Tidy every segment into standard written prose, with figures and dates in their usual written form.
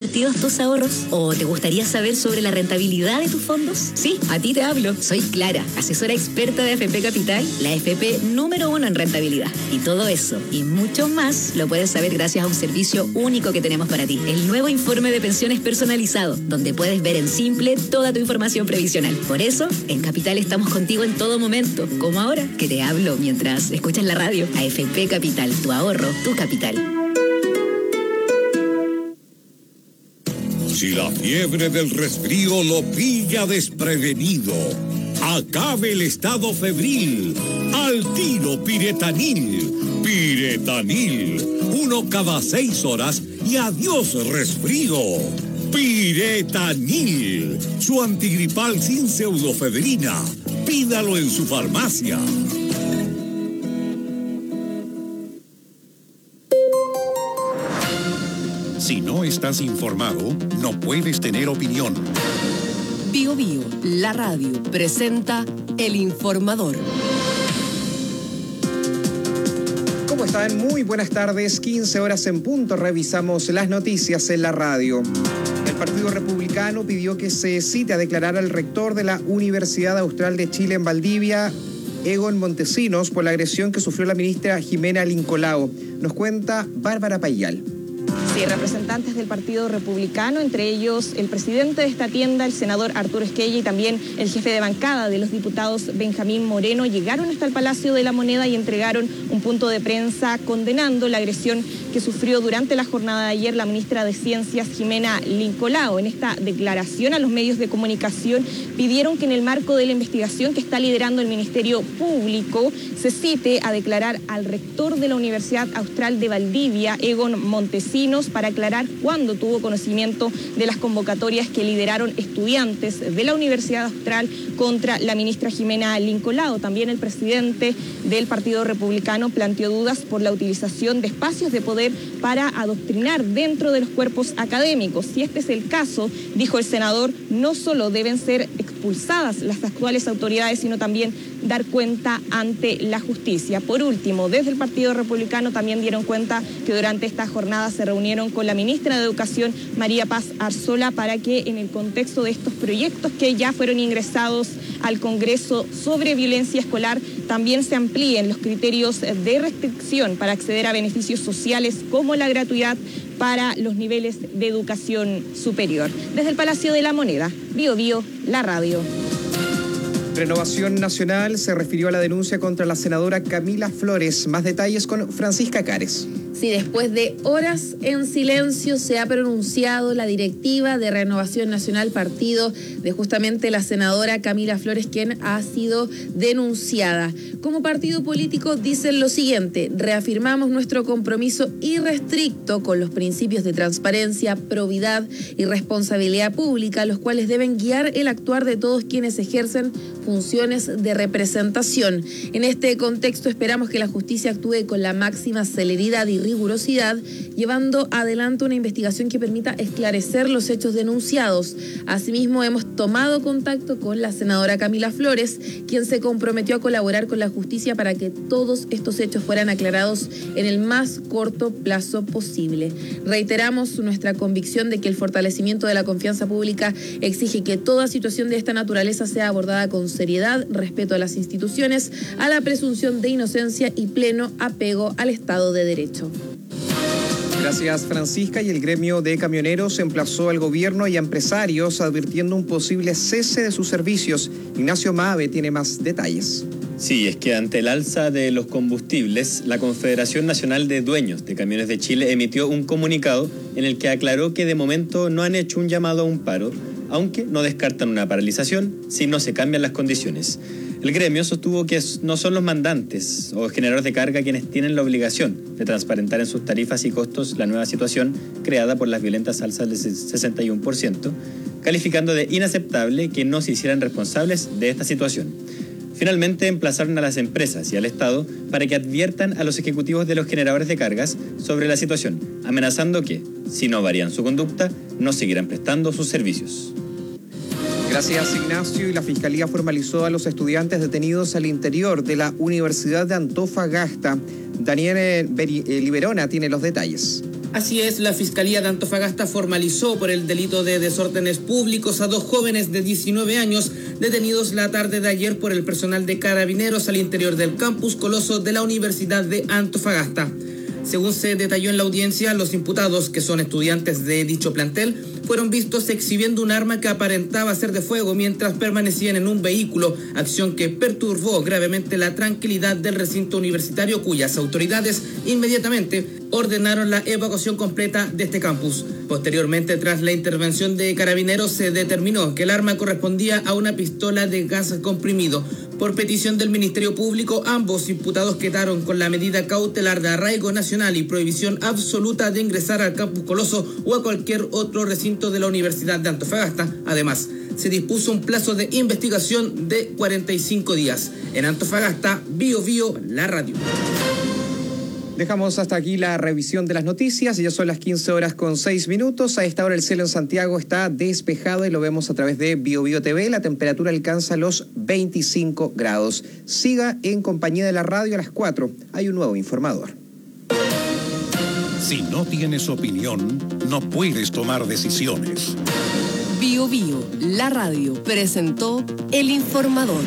invertidos tus ahorros? ¿O te gustaría saber sobre la rentabilidad de tus fondos? Sí, a ti te hablo. Soy Clara, asesora experta de AFP Capital, la AFP número 1 en rentabilidad. Y todo eso y mucho más lo puedes saber gracias a un servicio único que tenemos para ti. El nuevo informe de pensiones personalizado, donde puedes ver en simple toda tu información previsional. Por eso, en Capital estamos contigo en todo momento, como ahora que te hablo mientras escuchas la radio. AFP Capital, tu ahorro, tu capital. Si la fiebre del resfrío lo pilla desprevenido, acabe el estado febril. Al tiro Piretanil. Piretanil. 1 cada 6 horas y adiós resfrío. Piretanil. Su antigripal sin pseudofedrina. Pídalo en su farmacia. Si no estás informado, no puedes tener opinión. Bio Bio, la radio, presenta El Informador. ¿Cómo están? Muy buenas tardes, 15 horas en punto. Revisamos las noticias en la radio. El Partido Republicano pidió que se cite a declarar al rector de la Universidad Austral de Chile en Valdivia, Egon Montesinos, por la agresión que sufrió la ministra Jimena Lincolao. Nos cuenta Bárbara Payal. Sí, representantes del Partido Republicano, entre ellos el presidente de esta tienda, el senador Arturo Esquella, y también el jefe de bancada de los diputados, Benjamín Moreno, llegaron hasta el Palacio de la Moneda y entregaron un punto de prensa condenando la agresión que sufrió durante la jornada de ayer la ministra de Ciencias, Jimena Lincolao. En esta declaración a los medios de comunicación pidieron que en el marco de la investigación que está liderando el Ministerio Público se cite a declarar al rector de la Universidad Austral de Valdivia, Egon Montesinos, para aclarar cuándo tuvo conocimiento de las convocatorias que lideraron estudiantes de la Universidad Austral contra la ministra Jimena Lincolao. También el presidente del Partido Republicano planteó dudas por la utilización de espacios de poder para adoctrinar dentro de los cuerpos académicos. Si este es el caso, dijo el senador, no solo deben ser expulsadas las actuales autoridades, sino también dar cuenta ante la justicia. Por último, desde el Partido Republicano también dieron cuenta que durante esta jornada se reunieron con la ministra de Educación, María Paz Arzola, para que en el contexto de estos proyectos que ya fueron ingresados al Congreso sobre violencia escolar, también se amplíen los criterios de restricción para acceder a beneficios sociales como la gratuidad para los niveles de educación superior. Desde el Palacio de la Moneda, Bio Bio, la radio. Renovación Nacional se refirió a la denuncia contra la senadora Camila Flores. Más detalles con Francisca Cares. Sí, después de horas en silencio se ha pronunciado la directiva de Renovación Nacional, partido de justamente la senadora Camila Flores, quien ha sido denunciada. Como partido político dicen lo siguiente: reafirmamos nuestro compromiso irrestricto con los principios de transparencia, probidad y responsabilidad pública, los cuales deben guiar el actuar de todos quienes ejercen funciones de representación. En este contexto esperamos que la justicia actúe con la máxima celeridad y rigurosidad, llevando adelante una investigación que permita esclarecer los hechos denunciados. Asimismo, hemos tomado contacto con la senadora Camila Flores, quien se comprometió a colaborar con la justicia para que todos estos hechos fueran aclarados en el más corto plazo posible. Reiteramos nuestra convicción de que el fortalecimiento de la confianza pública exige que toda situación de esta naturaleza sea abordada con seriedad, respeto a las instituciones, a la presunción de inocencia y pleno apego al Estado de Derecho. Gracias, Francisca. Y el gremio de camioneros emplazó al gobierno y a empresarios advirtiendo un posible cese de sus servicios. Ignacio Mabe tiene más detalles. Sí, es que ante el alza de los combustibles, la Confederación Nacional de Dueños de Camiones de Chile emitió un comunicado en el que aclaró que de momento no han hecho un llamado a un paro, aunque no descartan una paralización si no se cambian las condiciones. El gremio sostuvo que no son los mandantes o generadores de carga quienes tienen la obligación de transparentar en sus tarifas y costos la nueva situación creada por las violentas alzas del 61%, calificando de inaceptable que no se hicieran responsables de esta situación. Finalmente, emplazaron a las empresas y al Estado para que adviertan a los ejecutivos de los generadores de cargas sobre la situación, amenazando que, si no varían su conducta, no seguirán prestando sus servicios. Gracias, Ignacio. Y la Fiscalía formalizó a los estudiantes detenidos al interior de la Universidad de Antofagasta. Daniel Liberona tiene los detalles. Así es, la Fiscalía de Antofagasta formalizó por el delito de desórdenes públicos a 2 jóvenes de 19 años detenidos la tarde de ayer por el personal de Carabineros al interior del campus Coloso de la Universidad de Antofagasta. Según se detalló en la audiencia, los imputados, que son estudiantes de dicho plantel, fueron vistos exhibiendo un arma que aparentaba ser de fuego mientras permanecían en un vehículo, acción que perturbó gravemente la tranquilidad del recinto universitario, cuyas autoridades inmediatamente ordenaron la evacuación completa de este campus. Posteriormente, tras la intervención de Carabineros, se determinó que el arma correspondía a una pistola de gas comprimido. Por petición del Ministerio Público, ambos imputados quedaron con la medida cautelar de arraigo nacional y prohibición absoluta de ingresar al campus Coloso o a cualquier otro recinto de la Universidad de Antofagasta. Además, se dispuso un plazo de investigación de 45 días. En Antofagasta, Bio Bio, la radio. Dejamos hasta aquí la revisión de las noticias. Ya son las 15:06. A esta hora el cielo en Santiago está despejado y lo vemos a través de Bio Bio TV. La temperatura alcanza los 25 grados. Siga en compañía de la radio. A las 4 hay un nuevo informador. Si no tienes opinión, no puedes tomar decisiones. Bio Bio, la radio, presentó El Informador.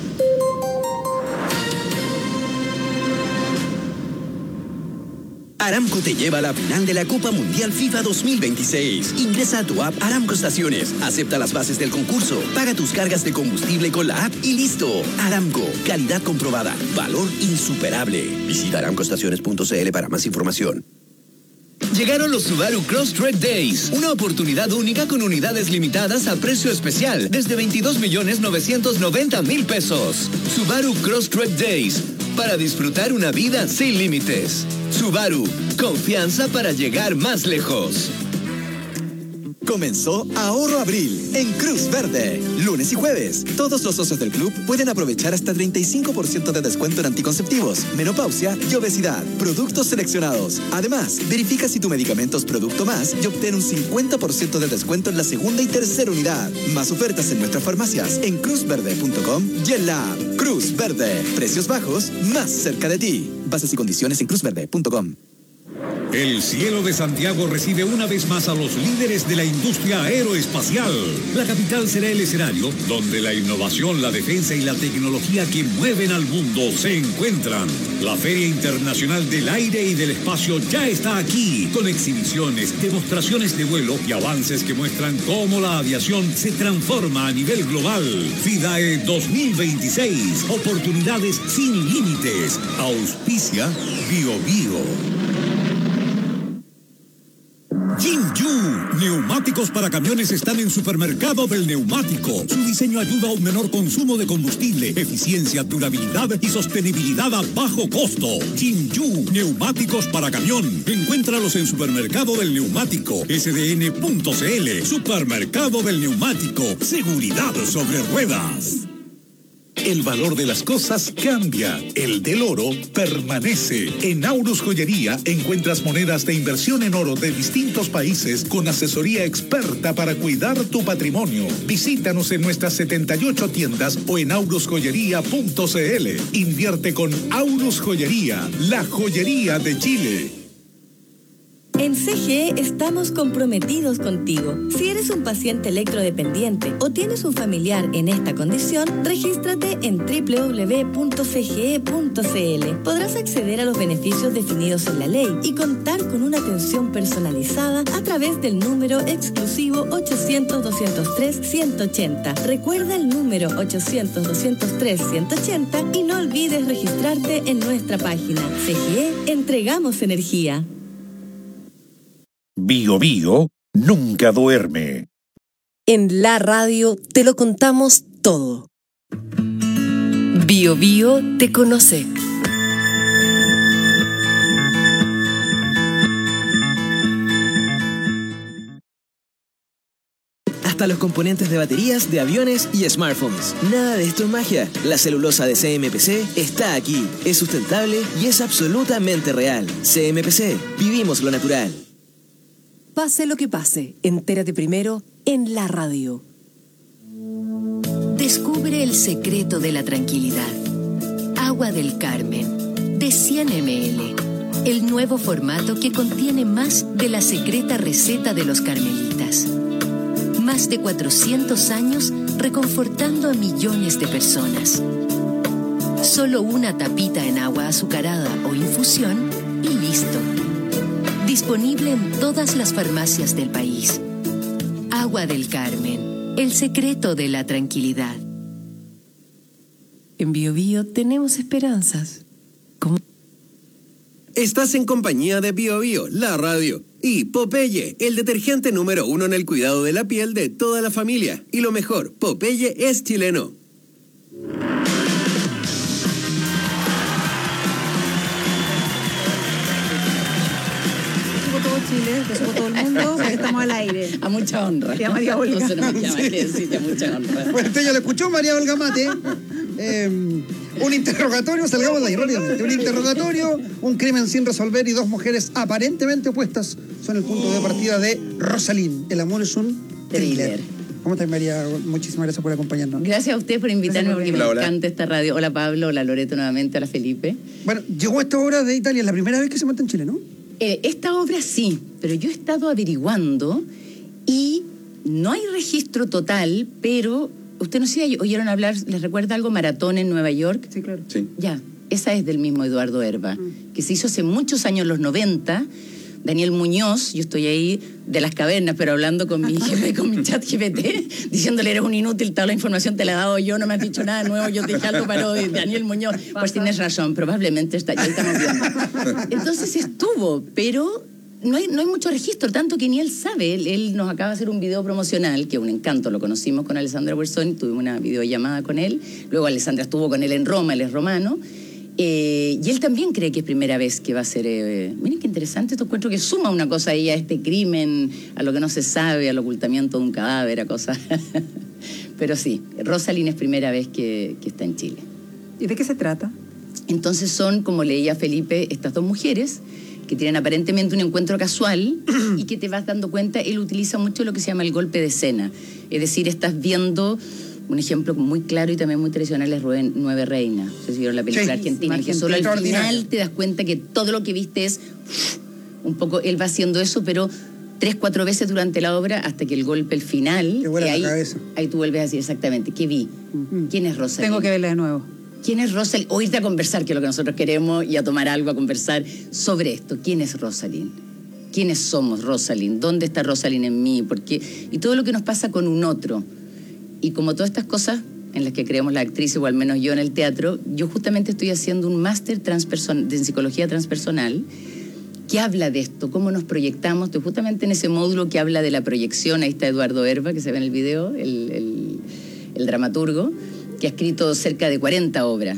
Aramco te lleva a la final de la Copa Mundial FIFA 2026. Ingresa a tu app Aramco Estaciones, acepta las bases del concurso, paga tus cargas de combustible con la app y listo. Aramco, calidad comprobada, valor insuperable. Visita aramcoestaciones.cl para más información. Llegaron los Subaru Crosstrek Days, una oportunidad única con unidades limitadas a precio especial desde 22.990.000 pesos. Subaru Crosstrek Days, para disfrutar una vida sin límites. Subaru, confianza para llegar más lejos. Comenzó Ahorro Abril en Cruz Verde. Lunes y jueves, todos los socios del club pueden aprovechar hasta 35% de descuento en anticonceptivos, menopausia y obesidad. Productos seleccionados. Además, verifica si tu medicamento es Producto Más y obtén un 50% de descuento en la segunda y tercera unidad. Más ofertas en nuestras farmacias en cruzverde.com y en la app. Cruz Verde. Precios bajos más cerca de ti. Bases y condiciones en cruzverde.com. El cielo de Santiago recibe una vez más a los líderes de la industria aeroespacial. La capital será el escenario donde la innovación, la defensa y la tecnología que mueven al mundo se encuentran. La Feria Internacional del Aire y del Espacio ya está aquí, con exhibiciones, demostraciones de vuelo y avances que muestran cómo la aviación se transforma a nivel global. FIDAE 2026, oportunidades sin límites. Auspicia Bio Bio. Jinju, neumáticos para camiones están en Supermercado del Neumático. Su diseño ayuda a un menor consumo de combustible, eficiencia, durabilidad y sostenibilidad a bajo costo. Jinju, neumáticos para camión. Encuéntralos en Supermercado del Neumático, sdn.cl. Supermercado del Neumático, seguridad sobre ruedas. El valor de las cosas cambia, el del oro permanece. En Aurus Joyería encuentras monedas de inversión en oro de distintos países con asesoría experta para cuidar tu patrimonio. Visítanos en nuestras 78 tiendas o en aurusjoyería.cl. Invierte con Aurus Joyería, la joyería de Chile. En CGE estamos comprometidos contigo. Si eres un paciente electrodependiente o tienes un familiar en esta condición, regístrate en www.cge.cl. Podrás acceder a los beneficios definidos en la ley y contar con una atención personalizada a través del número exclusivo 800-203-180. Recuerda el número 800-203-180 y no olvides registrarte en nuestra página. CGE, entregamos energía. Bio Bio nunca duerme. En la radio te lo contamos todo. Bio Bio te conoce. Hasta los componentes de baterías de aviones y smartphones. Nada de esto es magia. La celulosa de CMPC está aquí. Es sustentable y es absolutamente real. CMPC, vivimos lo natural. Pase lo que pase, entérate primero en la radio. Descubre el secreto de la tranquilidad. Agua del Carmen, de 100 ml. el nuevo formato que contiene más de la secreta receta de los carmelitas. Más de 400 años reconfortando a millones de personas. Solo una tapita en agua azucarada o infusión y listo. Disponible en todas las farmacias del país. Agua del Carmen, el secreto de la tranquilidad. En Bio Bio tenemos esperanzas. Estás en compañía de Bio Bio, la radio, y Popeye, el detergente número 1 en el cuidado de la piel de toda la familia. Y lo mejor, Popeye es chileno. Todo Chile, que supo todo el mundo, porque estamos al aire. A mucha honra. Y a María Olga. No se nos llama, hay que decirte a mucha honra. Bueno, usted ya lo escuchó, María Olga Mate. Un interrogatorio, salgamos de ahí rápidamente. Un interrogatorio, un crimen sin resolver y dos mujeres aparentemente opuestas son el punto de partida de Rosalín. El amor es un thriller. ¿Cómo estás, María? Muchísimas gracias por acompañarnos. Gracias a usted por invitarme, porque me encanta esta radio. Hola, Pablo. Hola, Loreto nuevamente. Hola, Felipe. Bueno, llegó esta obra de Italia, es la primera vez que se monta en Chile, ¿no? Esta obra sí, pero yo he estado averiguando y no hay registro total, pero usted no sé si oyeron hablar, ¿les recuerda algo? Maratón en Nueva York. Sí, claro. Sí. Ya, esa es del mismo Eduardo Herba, que se hizo hace muchos años, los 90. Daniel Muñoz, yo estoy ahí de las cavernas, pero hablando con mi jefe, con mi chat GPT, diciéndole, eres un inútil, toda la información te la he dado yo, no me has dicho nada nuevo, yo te dije algo para Daniel Muñoz. Pues tienes razón, probablemente está, ya estamos viendo. Entonces estuvo, pero no hay mucho registro, tanto que ni él sabe. Él nos acaba de hacer un video promocional, que un encanto, lo conocimos con Alessandra Bersoni, tuvimos una videollamada con él, luego Alessandra estuvo con él en Roma, él es romano. Y él también cree que es primera vez que va a ser... miren qué interesante, esto encuentro que suma una cosa ahí a este crimen, a lo que no se sabe, al ocultamiento de un cadáver, a cosas... Pero sí, Rosalín es primera vez que está en Chile. ¿Y de qué se trata? Entonces son, como leía Felipe, estas dos mujeres que tienen aparentemente un encuentro casual y que te vas dando cuenta, él utiliza mucho lo que se llama el golpe de escena. Es decir, estás viendo... Un ejemplo muy claro y también muy tradicional es Nueve Reinas. No sé si vieron la película argentina, que solo al final te das cuenta que todo lo que viste es un poco, él va haciendo eso, pero 3-4 veces durante la obra hasta que el golpe, el final, ahí tú vuelves a decir exactamente, ¿qué vi? ¿Quién es Rosalín? Tengo que verla de nuevo. ¿Quién es Rosalín? O irte a conversar, que es lo que nosotros queremos, y a tomar algo, a conversar sobre esto. ¿Quién es Rosalín? ¿Quiénes somos Rosalín? ¿Dónde está Rosalín en mí? ¿Por qué? Y todo lo que nos pasa con un otro. Y como todas estas cosas en las que creemos la actriz, o al menos yo en el teatro, yo justamente estoy haciendo un máster en psicología transpersonal que habla de esto, cómo nos proyectamos. Estoy justamente en ese módulo que habla de la proyección. Ahí está Eduardo Herba, que se ve en el video, el dramaturgo, que ha escrito cerca de 40 obras.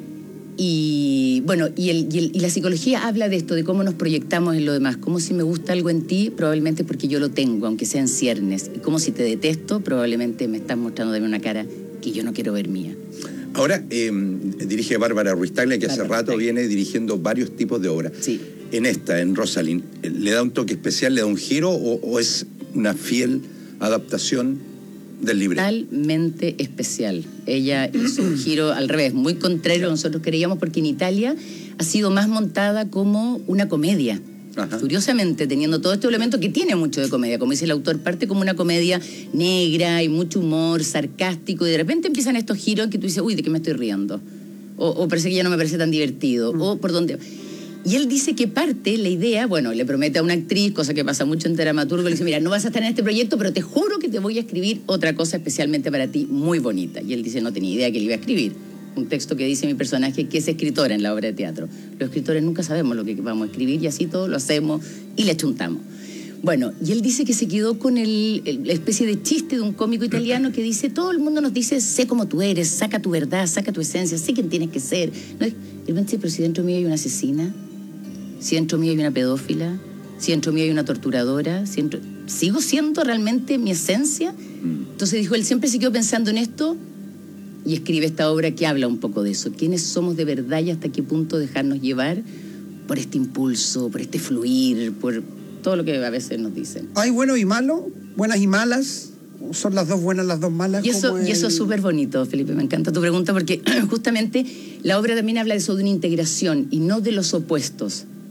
Y bueno, y la psicología habla de esto, de cómo nos proyectamos en lo demás. Como si me gusta algo en ti, probablemente porque yo lo tengo, aunque sea en ciernes. Y como si te detesto, probablemente me estás mostrando de una cara que yo no quiero ver mía. Ahora dirige Bárbara Ruiz Tagle, que hace rato viene dirigiendo varios tipos de obras. Sí. En Rosalín, ¿le da un toque especial, le da un giro o es una fiel adaptación del libreto? Totalmente especial. Ella hizo un giro al revés, muy contrario a lo que nosotros creíamos, porque en Italia ha sido más montada como una comedia. Ajá. Curiosamente, teniendo todo este elemento que tiene mucho de comedia, como dice el autor, parte como una comedia negra y mucho humor, sarcástico, y de repente empiezan estos giros en que tú dices, uy, ¿de qué me estoy riendo? O parece que ya no me parece tan divertido, o por dónde... Y él dice que parte la idea, bueno, le promete a una actriz, cosa que pasa mucho en dramaturgo, le dice, mira, no vas a estar en este proyecto, pero te juro que te voy a escribir otra cosa especialmente para ti, muy bonita. Y él dice, no tenía idea que le iba a escribir. Un texto que dice mi personaje, que es escritora en la obra de teatro. Los escritores nunca sabemos lo que vamos a escribir y así todo lo hacemos y le achuntamos. Bueno, y él dice que se quedó con la especie de chiste de un cómico italiano que dice, todo el mundo nos dice, sé como tú eres, saca tu verdad, saca tu esencia, sé quién tienes que ser. ¿No? Y él dice, pero si dentro mío hay una asesina, si dentro mío hay una pedófila, si dentro mío hay una torturadora, ¿sigo siendo realmente mi esencia? Entonces dijo, él siempre se quedó pensando en esto y escribe esta obra que habla un poco de eso. ¿Quiénes somos de verdad y hasta qué punto dejarnos llevar por este impulso, por este fluir, por todo lo que a veces nos dicen? ¿Hay bueno y malo? ¿Buenas y malas? ¿Son las dos buenas, las dos malas? Y eso es súper bonito, Felipe, me encanta tu pregunta, porque justamente la obra también habla de eso, de una integración y no de los opuestos.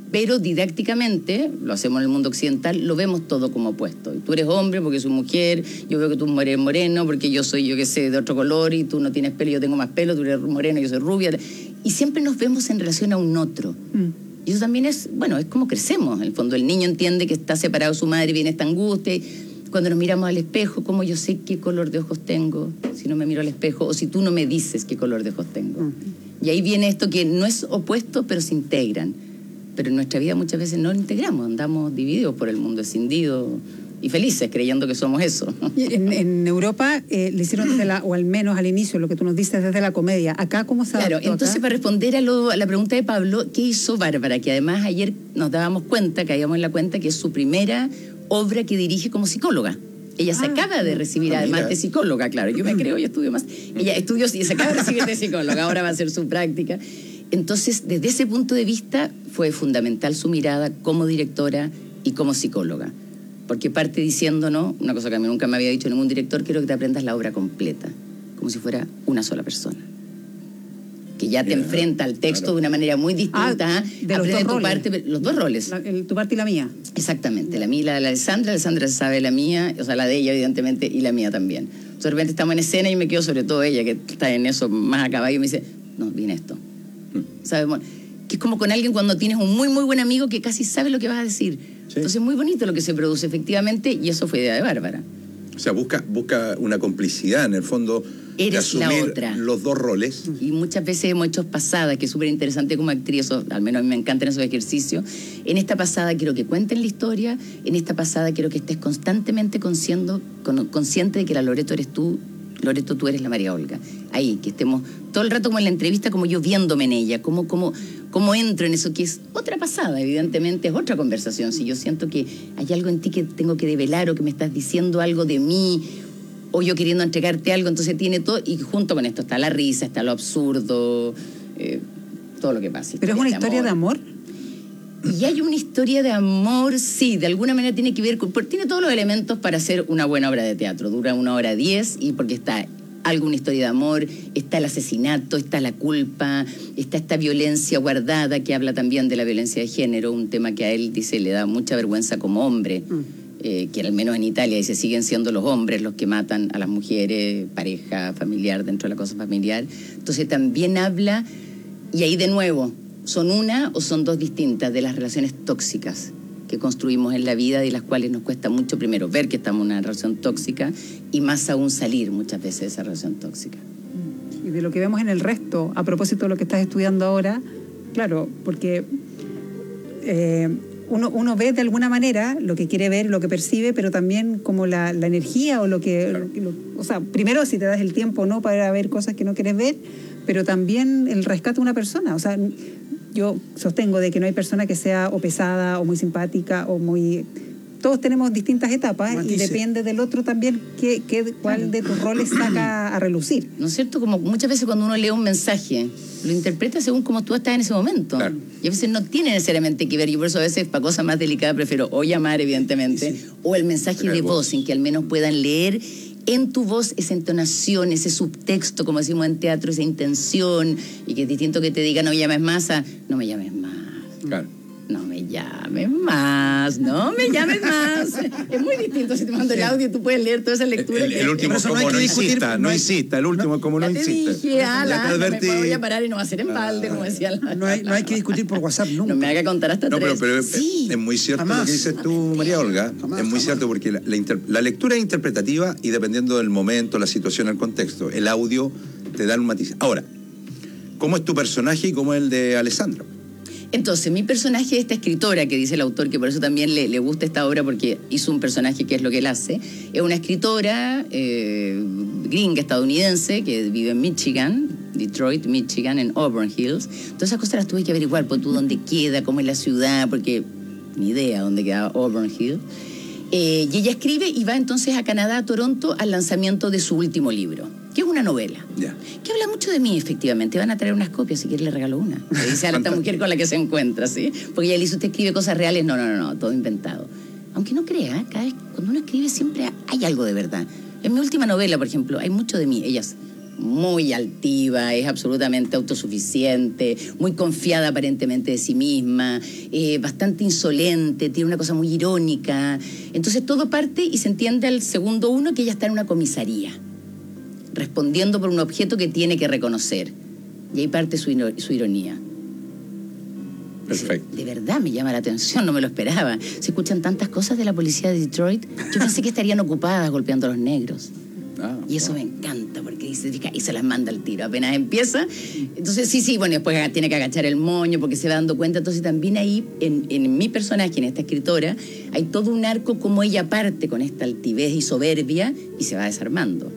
pero didácticamente, lo hacemos en el mundo occidental, lo vemos todo como opuesto. Tú eres hombre porque soy mujer, yo veo que tú eres moreno porque yo soy, yo qué sé, de otro color, y tú no tienes pelo, yo tengo más pelo, tú eres moreno, yo soy rubia. Y siempre nos vemos en relación a un otro. Y eso también es, bueno, es como crecemos. En el fondo, el niño entiende que está separado de su madre y viene esta angustia. Cuando nos miramos al espejo, ¿cómo yo sé qué color de ojos tengo si no me miro al espejo? O si tú no me dices qué color de ojos tengo. Y ahí viene esto que no es opuesto, pero se integran. Pero en nuestra vida muchas veces no lo integramos, andamos divididos por el mundo, escindidos y felices, creyendo que somos eso. En Europa le hicieron desde o al menos al inicio, lo que tú nos dices, desde la comedia. ¿Acá cómo se adaptó? Claro, entonces acá? Para responder a la pregunta de Pablo, ¿qué hizo Bárbara? Que además ayer nos dábamos cuenta, caíamos en la cuenta, que es su primera obra que dirige como psicóloga. Ella se acaba de recibir además de psicóloga, claro. Yo me creo, yo estudio más. Ella estudió y se acaba de recibir de psicóloga, ahora va a hacer su práctica. Entonces, desde ese punto de vista, fue fundamental su mirada como directora y como psicóloga. Porque parte diciéndonos, una cosa que a mí nunca me había dicho ningún director, quiero que te aprendas la obra completa, como si fuera una sola persona. Que ya te enfrenta al texto de una manera muy distinta. De los dos roles. Los dos roles. Tu parte y la mía. Exactamente. La mía y la de Alessandra. Alessandra sabe la mía, o sea, la de ella, evidentemente, y la mía también. Entonces, de repente estamos en escena y me quedo, sobre todo ella, que está en eso más a caballo, y me dice, no, viene esto. ¿Sabes? Que es como con alguien cuando tienes un muy, muy buen amigo que casi sabe lo que vas a decir. Sí. Entonces, es muy bonito lo que se produce, efectivamente, y eso fue idea de Bárbara. O sea, busca una complicidad, en el fondo, eres de asumir la otra. Los dos roles. Y muchas veces hemos hecho pasadas, que es súper interesante como actriz, eso, al menos a mí me encantan esos ejercicios. En esta pasada quiero que cuenten la historia, en esta pasada quiero que estés constantemente consciente de que la Loreto eres tú, Loreto, tú eres la María Olga. Ahí, que estemos todo el rato como en la entrevista, como yo viéndome en ella, como entro en eso, que es otra pasada, evidentemente, es otra conversación. Si yo siento que hay algo en ti que tengo que develar, o que me estás diciendo algo de mí, o yo queriendo entregarte algo, entonces tiene todo, y junto con esto está la risa, está lo absurdo, todo lo que pasa. ¿Pero es una historia de amor? Y hay una historia de amor, sí, de alguna manera tiene que ver tiene todos los elementos para hacer una buena obra de teatro. Dura 1:10, y porque está una historia de amor, está el asesinato, está la culpa, está esta violencia guardada, que habla también de la violencia de género, un tema que a él, dice, le da mucha vergüenza como hombre. Que al menos en Italia, dice, siguen siendo los hombres los que matan a las mujeres, pareja, familiar, dentro de la cosa familiar. Entonces también habla, y ahí de nuevo, son una o son dos distintas de las relaciones tóxicas que construimos en la vida, de las cuales nos cuesta mucho primero ver que estamos en una relación tóxica, y más aún salir muchas veces de esa relación tóxica. Y de lo que vemos en el resto, a propósito de lo que estás estudiando ahora, claro, porque uno ve de alguna manera lo que quiere ver, lo que percibe, pero también como la energía o lo que... Claro. O sea, primero si te das el tiempo, ¿no?, para ver cosas que no quieres ver, pero también el rescate de una persona. O sea, yo sostengo de que no hay persona que sea o pesada o muy simpática o muy... Todos tenemos distintas etapas. Matice. Y depende del otro también cuál de tus roles saca a relucir. ¿No es cierto? Como muchas veces cuando uno lee un mensaje, lo interpreta según como tú estás en ese momento. Claro. Y a veces no tiene necesariamente que ver. Yo por eso a veces, para cosas más delicadas, prefiero o llamar, evidentemente, o el mensaje de voz, en que al menos puedan leer en tu voz esa entonación, ese subtexto, como decimos en teatro, esa intención, y que es distinto que te diga no llames más a no me llames más. Claro. No me llames más, no me llames más. Es muy distinto si te mando el audio y tú puedes leer toda esa lectura. El último es como no insista, no insista. El último es como no insista. Te dije, me voy a parar y no va a ser en balde, como decía la... No hay que discutir por WhatsApp nunca. No me haga contar hasta 3. Pero sí. Es muy cierto lo que dices tú, María Olga. Es muy cierto, porque la lectura es interpretativa, y dependiendo del momento, la situación, el contexto, el audio te da un matiz. Ahora, ¿cómo es tu personaje y cómo es el de Alessandra? Entonces, mi personaje es esta escritora, que dice el autor, que por eso también le gusta esta obra, porque hizo un personaje que es lo que él hace. Es una escritora gringa, estadounidense, que vive en Michigan, Detroit, Michigan, en Auburn Hills. Todas esas cosas las tuve que averiguar, por tú dónde queda, cómo es la ciudad, porque ni idea dónde queda Auburn Hills. Y ella escribe y va entonces a Canadá, a Toronto, al lanzamiento de su último libro, que es una novela, que habla mucho de mí, efectivamente. Van a traer unas copias, si quiere le regalo una. Le dice a esta mujer con la que se encuentra, ¿sí? Porque ella le dice, ¿usted escribe cosas reales? No, todo inventado. Aunque no crea, cuando uno escribe siempre hay algo de verdad. En mi última novela, por ejemplo, hay mucho de mí. Ella muy altiva, es absolutamente autosuficiente, muy confiada aparentemente de sí misma, bastante insolente, tiene una cosa muy irónica. Entonces todo parte y se entiende al segundo uno que ella está en una comisaría, respondiendo por un objeto que tiene que reconocer. Y ahí parte su ironía. Perfecto. De verdad me llama la atención, no me lo esperaba. Se escuchan tantas cosas de la policía de Detroit. Yo pensé que estarían ocupadas golpeando a los negros. Y eso me encanta, porque dice, y se las manda al tiro. Apenas empieza, entonces sí, bueno, después tiene que agachar el moño porque se va dando cuenta. Entonces también ahí, en mi personaje, en esta escritora, hay todo un arco como ella parte con esta altivez y soberbia y se va desarmando.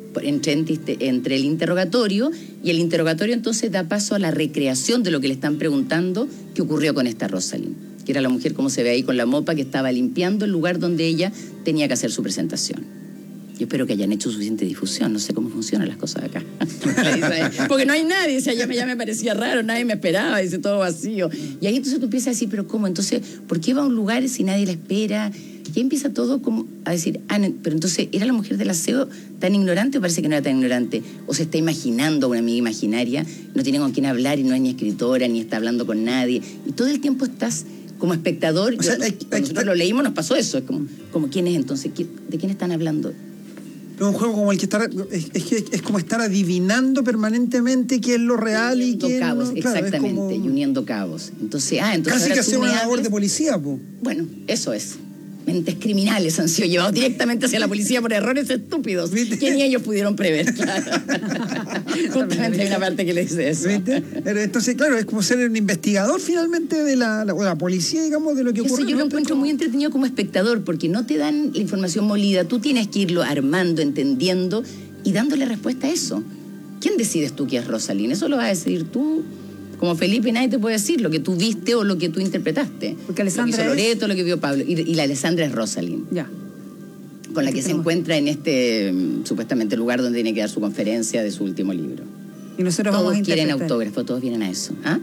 Entre el interrogatorio y el interrogatorio entonces da paso a la recreación de lo que le están preguntando que ocurrió con esta Rosalind, que era la mujer, como se ve ahí, con la mopa, que estaba limpiando el lugar donde ella tenía que hacer su presentación. Yo espero que hayan hecho suficiente difusión, no sé cómo funcionan las cosas acá. Porque no hay nadie, dice, ya me parecía raro, nadie me esperaba, dice, todo vacío. Y ahí entonces tú empiezas a decir, pero ¿cómo? Entonces, ¿por qué va a un lugar si nadie la espera? Y ahí empieza todo como a decir, pero entonces, ¿era la mujer del aseo tan ignorante o parece que no era tan ignorante? O se está imaginando una amiga imaginaria, no tiene con quién hablar y no es ni escritora, ni está hablando con nadie. Y todo el tiempo estás como espectador. O sea, cuando nosotros lo leímos nos pasó eso, es como ¿quién es entonces? ¿De quién están hablando? Es un juego como el que es como estar adivinando permanentemente qué es lo real y qué cabos, no. Exactamente, Claro, como... y uniendo cabos. Entonces, casi que hacer una labor de policía, po. Bueno, eso es. Mentes criminales han sido llevados directamente hacia la policía por errores estúpidos que ni ellos pudieron prever, claro. Justamente hay una parte que le dice eso. ¿Viste? Entonces, claro, es como ser un investigador finalmente de la policía, digamos, de lo que ocurre. Eso yo lo encuentro muy entretenido como espectador, porque no te dan la información molida, tú tienes que irlo armando, entendiendo y dándole respuesta a eso. ¿Quién decides tú que es Rosalind? Eso lo vas a decidir tú. Como Felipe, nadie te puede decir lo que tú viste o lo que tú interpretaste. Porque Alessandra lo que hizo Loreto, lo que vio Pablo. Y la Alessandra es Rosalind. Ya. Con la que se encuentra en este, supuestamente, lugar donde tiene que dar su conferencia de su último libro. Y nosotros todos vamos a quieren autógrafo, todos vienen a eso. ¿Ah?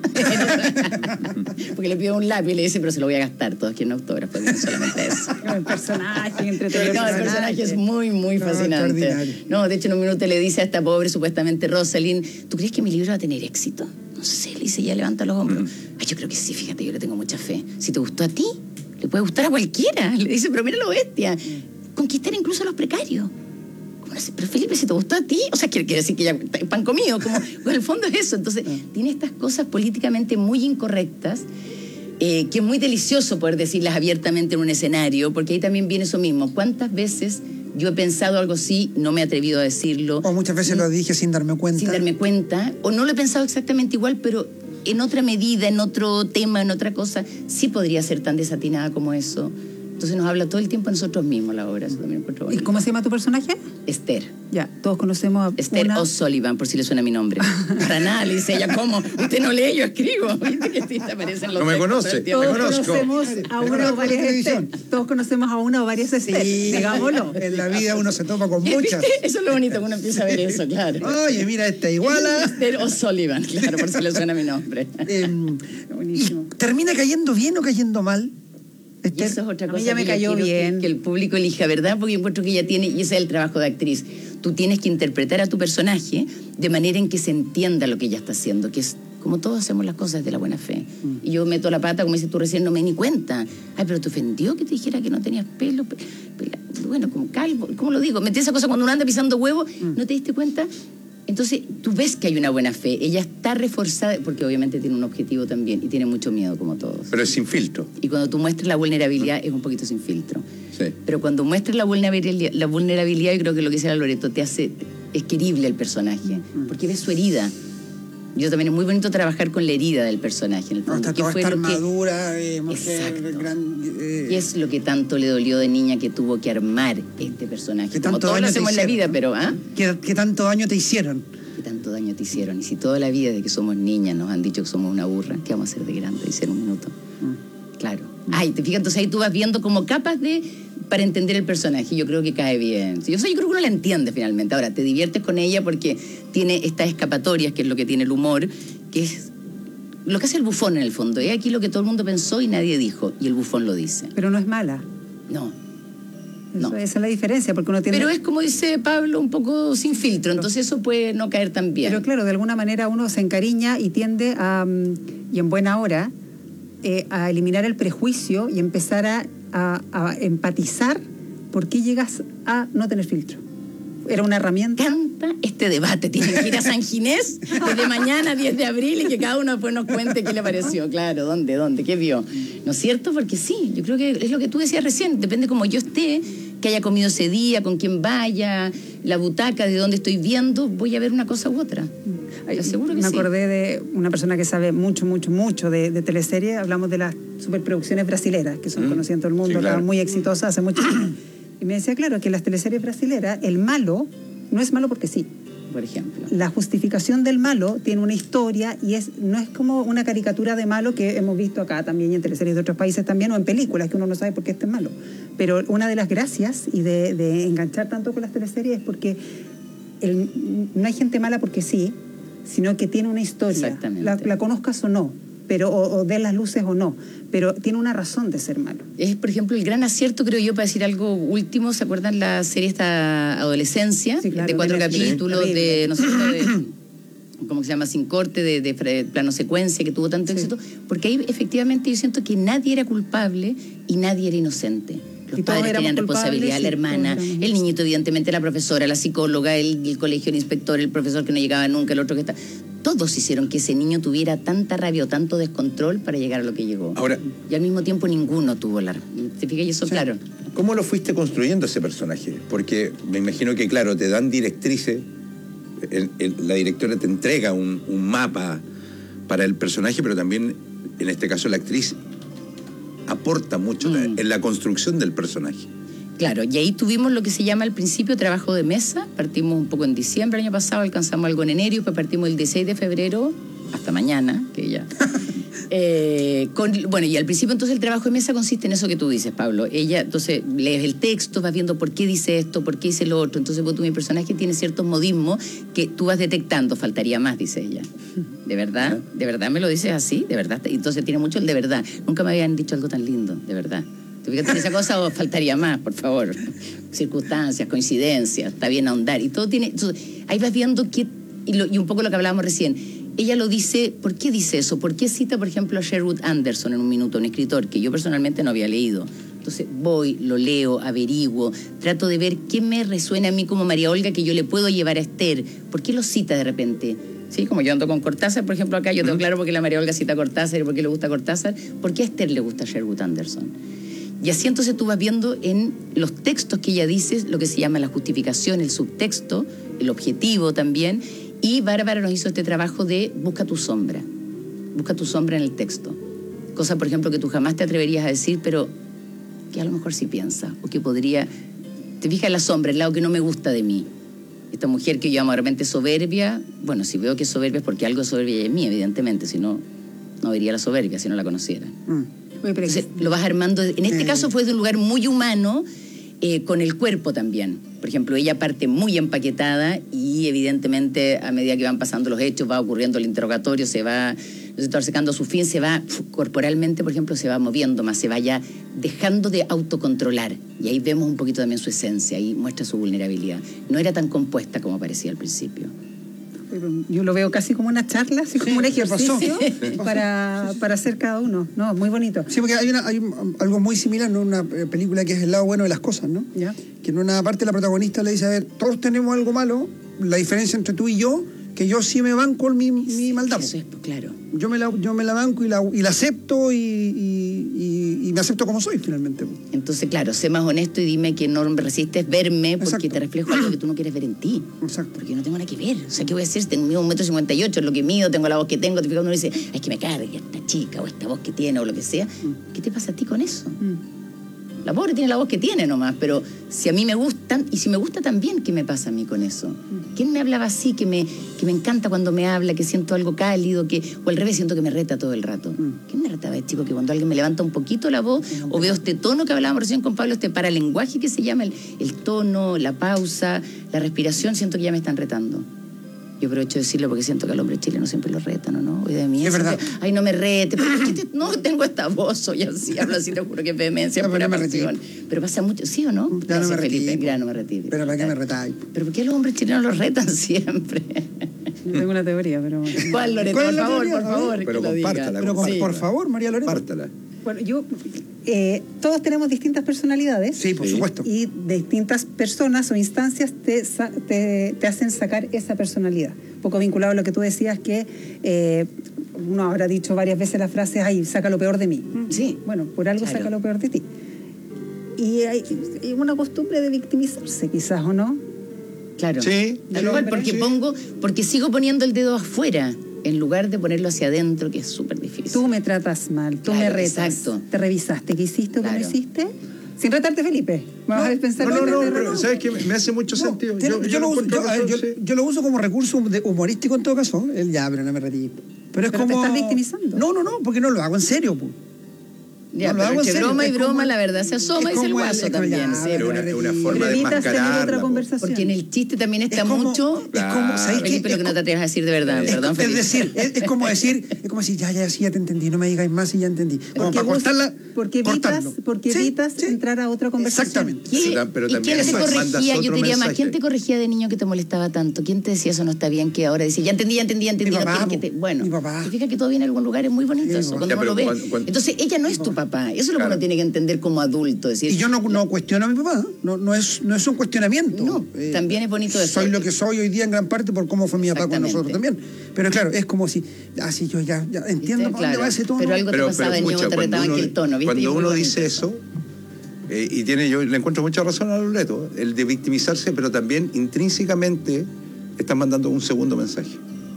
Porque le pido un lápiz y le dice, pero se lo voy a gastar. Todos quieren autógrafo, vienen solamente a eso. El personaje, entretenido. No, el personaje es muy, muy fascinante. No, de hecho, en un minuto le dice a esta pobre, supuestamente, Rosalind, ¿tú crees que mi libro va a tener éxito? No sé, le dice, ya levanta los hombros. Ay, yo creo que sí, fíjate, yo le tengo mucha fe. Si te gustó a ti, le puede gustar a cualquiera. Le dice, pero mira lo bestia. Conquistar incluso a los precarios. Pero Felipe, si te gustó a ti, o sea, quiere decir que ya pan comido, como en el fondo es eso. Entonces, tiene estas cosas políticamente muy incorrectas, que es muy delicioso poder decirlas abiertamente en un escenario, porque ahí también viene eso mismo. ¿Cuántas veces yo he pensado algo así, no me he atrevido a decirlo? O muchas veces lo dije sin darme cuenta. Sin darme cuenta, o no lo he pensado exactamente igual, pero en otra medida, en otro tema, en otra cosa, sí podría ser tan desatinada como eso. Entonces nos habla todo el tiempo a nosotros mismos la obra. Eso también encuentro bonito. ¿Y cómo se llama tu personaje? Esther. Ya, todos conocemos a Esther O'Sullivan, por si le suena mi nombre. Para nada, le dice ella, ¿cómo? Usted no lee, yo escribo. ¿Viste que sí te aparecen los no me conoce, me conozco. Todos conocemos a una o varias Esther, sí, digámoslo. En la vida uno se topa con muchas. Eso es lo bonito, que uno empieza a ver eso, claro. Oye, mira, esta igual a... Esther O'Sullivan, claro, por si le suena mi nombre. Buenísimo. ¿Termina cayendo bien o cayendo mal? Y eso es otra cosa. A mí ya me cayó bien. Que el público elija, ¿verdad? Porque encuentro que ella tiene, y ese es el trabajo de actriz, tú tienes que interpretar a tu personaje de manera en que se entienda lo que ella está haciendo, que es como todos hacemos las cosas de la buena fe. Y yo meto la pata, como dices tú recién, no me di ni cuenta. Ay, pero te ofendió que te dijera que no tenías pelo. Bueno, como calvo, ¿cómo lo digo? Metí esa cosa cuando uno anda pisando huevo, ¿no te diste cuenta? Entonces, tú ves que hay una buena fe. Ella está reforzada, porque obviamente tiene un objetivo también, y tiene mucho miedo, como todos. Pero es sin filtro. Y cuando tú muestras la vulnerabilidad, es un poquito sin filtro. Sí. Pero cuando muestras la vulnerabilidad, yo creo que lo que dice Loreto, te hace, es querible el personaje, porque ves su herida. Yo también es muy bonito trabajar con la herida del personaje, en el fondo. Está toda esta armadura de mujer ¿Qué es lo que tanto le dolió de niña que tuvo que armar este personaje? Como todos lo hacemos en la vida, pero... ¿Qué tanto daño te hicieron? ¿Qué tanto daño te hicieron? Y si toda la vida de que somos niñas nos han dicho que somos una burra, ¿qué vamos a hacer de grande? Dice en un minuto. Claro. Ay, te fijas, entonces ahí tú vas viendo como capas para entender el personaje. Yo creo que cae bien. Yo creo que uno la entiende finalmente. Ahora, te diviertes con ella porque tiene estas escapatorias, que es lo que tiene el humor, que es lo que hace el bufón en el fondo. Es aquí lo que todo el mundo pensó y nadie dijo, y el bufón lo dice. Pero no es mala. No. No. Esa es la diferencia, porque uno tiene... Pero es como dice Pablo, un poco sin filtro, entonces eso puede no caer tan bien. Pero claro, de alguna manera uno se encariña y tiende a, y en buena hora, a eliminar el prejuicio y empezar a empatizar por qué llegas a no tener filtro. Era una herramienta. Canta este debate, tienen que ir a San Ginés desde mañana, 10 de abril, y que cada uno después nos cuente qué le pareció. Claro, ¿dónde? ¿Qué vio? ¿No es cierto? Porque sí, yo creo que es lo que tú decías recién, depende cómo yo esté, que haya comido ese día, con quién vaya, la butaca, de dónde estoy viendo, voy a ver una cosa u otra. Seguro que Me sí. acordé de una persona que sabe mucho de teleseries. Hablamos de las superproducciones brasileras, que son conocidas en todo el mundo, estaban muy exitosas hace mucho tiempo. Y me decía, claro, que en las teleseries brasileras el malo no es malo porque sí. Por ejemplo. La justificación del malo tiene una historia y no es como una caricatura de malo que hemos visto acá también y en teleseries de otros países también, o en películas que uno no sabe por qué este es malo. Pero una de las gracias y de enganchar tanto con las teleseries es porque no hay gente mala porque sí, sino que tiene una historia. Exactamente. La conozcas o no, pero o des las luces o no, pero tiene una razón de ser malo. Es, por ejemplo, el gran acierto, creo yo, para decir algo último. ¿Se acuerdan la serie esta Adolescencia? Sí, claro, de 4 capítulos de, no sé, ¿cómo se llama? Sin corte, de plano secuencia, que tuvo tanto éxito. Porque ahí efectivamente yo siento que nadie era culpable y nadie era inocente. Los padres tenían responsabilidad, la hermana, el niñito, evidentemente, la profesora, la psicóloga, el colegio, el inspector, el profesor que no llegaba nunca, el otro que está... Todos hicieron que ese niño tuviera tanta rabia o tanto descontrol para llegar a lo que llegó. Ahora, y al mismo tiempo ninguno tuvo la... ¿Te fijas? Y eso, claro. ¿Cómo lo fuiste construyendo ese personaje? Porque me imagino que, claro, te dan directrices, la directora te entrega un mapa para el personaje, pero también, en este caso, la actriz aporta mucho en la construcción del personaje. Claro, y ahí tuvimos lo que se llama al principio trabajo de mesa. Partimos un poco en diciembre el año pasado, alcanzamos algo en enero, y después partimos el 16 de febrero hasta mañana, que ya... bueno, y al principio entonces el trabajo de mesa consiste en eso que tú dices, Pablo. Ella, entonces, lees el texto, vas viendo por qué dice esto, por qué dice lo otro. Entonces, mi personaje tiene ciertos modismos que tú vas detectando. Faltaría más, dice ella. ¿De verdad? ¿De verdad me lo dices así? ¿De verdad? Entonces tiene mucho el de verdad. Nunca me habían dicho algo tan lindo, de verdad. ¿Te fijas en esa cosa o faltaría más, por favor? Circunstancias, coincidencias, está bien ahondar. Y todo tiene... Entonces, ahí vas viendo que... Y un poco lo que hablábamos recién. Ella lo dice... ¿Por qué dice eso? ¿Por qué cita, por ejemplo, a Sherwood Anderson en un minuto, un escritor que yo personalmente no había leído? Entonces voy, lo leo, averiguo, trato de ver qué me resuena a mí como María Olga que yo le puedo llevar a Esther. ¿Por qué lo cita de repente? Sí, como yo ando con Cortázar, por ejemplo, acá yo tengo claro por qué la María Olga cita a Cortázar y por qué le gusta Cortázar. ¿Por qué a Esther le gusta Sherwood Anderson? Y así entonces tú vas viendo en los textos que ella dice lo que se llama la justificación, el subtexto, el objetivo también. Y Bárbara nos hizo este trabajo de busca tu sombra en el texto. Cosa, por ejemplo, que tú jamás te atreverías a decir, pero que a lo mejor sí piensa, o que podría... Te fijas en la sombra, el lado que no me gusta de mí. Esta mujer que yo llamo de repente soberbia, bueno, si veo que es soberbia es porque algo de soberbia hay en mí, evidentemente, si no, no vería la soberbia, si no la conociera. Entonces, lo vas armando. En este caso fue de un lugar muy humano, con el cuerpo también. Por ejemplo, ella parte muy empaquetada y evidentemente a medida que van pasando los hechos va ocurriendo el interrogatorio, se va acercando a su fin, se va corporalmente, por ejemplo, se va moviendo más, se va ya dejando de autocontrolar. Y ahí vemos un poquito también su esencia, ahí muestra su vulnerabilidad. No era tan compuesta como parecía al principio. Yo lo veo casi como una charla, así como un ejercicio para hacer cada uno. No, muy bonito. Sí, porque hay algo muy similar en una película que es El lado bueno de las cosas, ¿no? ¿Ya? Que en una parte la protagonista le dice, a ver, todos tenemos algo malo, la diferencia entre tú y yo, que yo sí me banco mi maldad. Eso es, pues, claro. Yo me la banco y la acepto y me acepto como soy, finalmente. Entonces, claro, sé más honesto y dime que no resistes verme porque Exacto. te reflejo algo que tú no quieres ver en ti. Exacto. Porque yo no tengo nada que ver. O sea, ¿qué voy a hacer? Tengo 1,58 m, es lo que mido, tengo la voz que tengo. Te fijas, uno dice, ay, que me cargue esta chica o esta voz que tiene o lo que sea. ¿Qué te pasa a ti con eso? La pobre tiene la voz que tiene nomás, pero si a mí me gustan, y si me gusta también, ¿qué me pasa a mí con eso? ¿Quién me hablaba así, que me encanta cuando me habla, que siento algo cálido, o al revés, siento que me reta todo el rato? ¿Quién me retaba, chico? Que cuando alguien me levanta un poquito la voz, o veo este tono que hablábamos recién con Pablo, este paralenguaje que se llama, el tono, la pausa, la respiración, siento que ya me están retando. Yo aprovecho de decirlo porque siento que al hombre chileno siempre lo retan, ¿o no? Hoy de mí es verdad. Ay, no me rete, pero no tengo esta voz, soy así, hablo así, te juro que es vehemencia, por pasión. Pero pasa mucho, ¿sí o no? Ya no me Felipe, ya no me retire. Pero ¿para qué me retáis? ¿Pero por qué los hombres chilenos los retan siempre? Yo tengo una teoría, pero... ¿Cuál, Loreto? Por favor. Pero compártala. Pero por favor, María Loreto. Compártala. Bueno, todos tenemos distintas personalidades. Sí, por supuesto. Y distintas personas o instancias te hacen sacar esa personalidad. Un poco vinculado a lo que tú decías, que uno habrá dicho varias veces la frase, ay, saca lo peor de mí. Sí. Bueno, por algo saca lo peor de ti. Y hay una costumbre de victimizarse, quizás, ¿o no? Claro. Sí. Tal cual, porque sigo poniendo el dedo afuera, en lugar de ponerlo hacia adentro, que es súper difícil. Tú me tratas mal, tú me retas. Exacto. ¿Te revisaste? ¿Qué hiciste o qué no hiciste? Sin retarte, Felipe. Vamos a pensar. No, ¿sabes qué? Me hace mucho sentido. Yo lo uso como recurso humorístico en todo caso. Pero no me retí. Pero como... ¿Te estás victimizando? No, porque no lo hago en serio, pues. Ya, no, pero que broma y broma, la verdad se asoma y se el guaso también. Es una forma de mascararla. Porque en el chiste también está mucho. Es como, ¿sabes qué? Pero que no te atrevas a decir de verdad, perdón, Felipe. Es como decir, ya te entendí, no me digáis más y ya entendí. Como para cortarla. Porque evitas entrar a otra conversación. Exactamente. Pero ¿Y quién te corregía? Yo te diría más, ¿quién te corregía de niño que te molestaba tanto? ¿Quién te decía eso no está bien? Que ahora dice, ya entendí. Bueno, fíjate que todo viene en algún lugar, es muy bonito eso, cuando uno lo ve. Entonces, ella no es tu papá. Eso es lo que uno tiene que entender como adulto. Decir, y yo no cuestiono a mi papá, no es un cuestionamiento. No, también es bonito eso. Soy lo que soy hoy día en gran parte por cómo fue mi papá con nosotros también. Pero claro, es como si, así yo ya entiendo para dónde va ese tono. Pero algo te pasaba de niño, te retaban que el tono, ¿viste? Cuando uno dice eso, yo le encuentro mucha razón a Loreto, el de victimizarse, pero también intrínsecamente están mandando un segundo mensaje.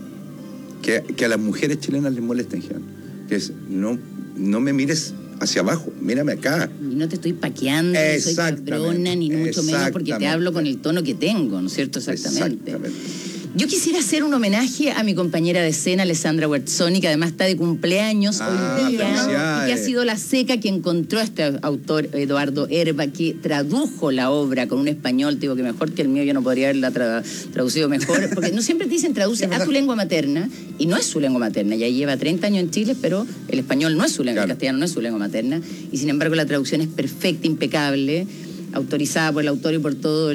Que a las mujeres chilenas les molesta en general. Que es, no me mires hacia abajo, mírame acá. Y no te estoy paqueando, no soy cabrona, ni mucho menos porque te hablo con el tono que tengo, ¿no es cierto? Exactamente. Yo quisiera hacer un homenaje a mi compañera de escena, Alessandra Guerzoni, que además está de cumpleaños hoy día, y que ha sido la seca que encontró a este autor, Eduardo Herba, que tradujo la obra con un español, digo que mejor que el mío, yo no podría haberla traducido mejor, porque no siempre te dicen traduce a tu lengua materna, y no es su lengua materna, ya lleva 30 años en Chile, pero el español no es su lengua, el castellano no es su lengua materna, y sin embargo la traducción es perfecta, impecable, autorizada por el autor y por todo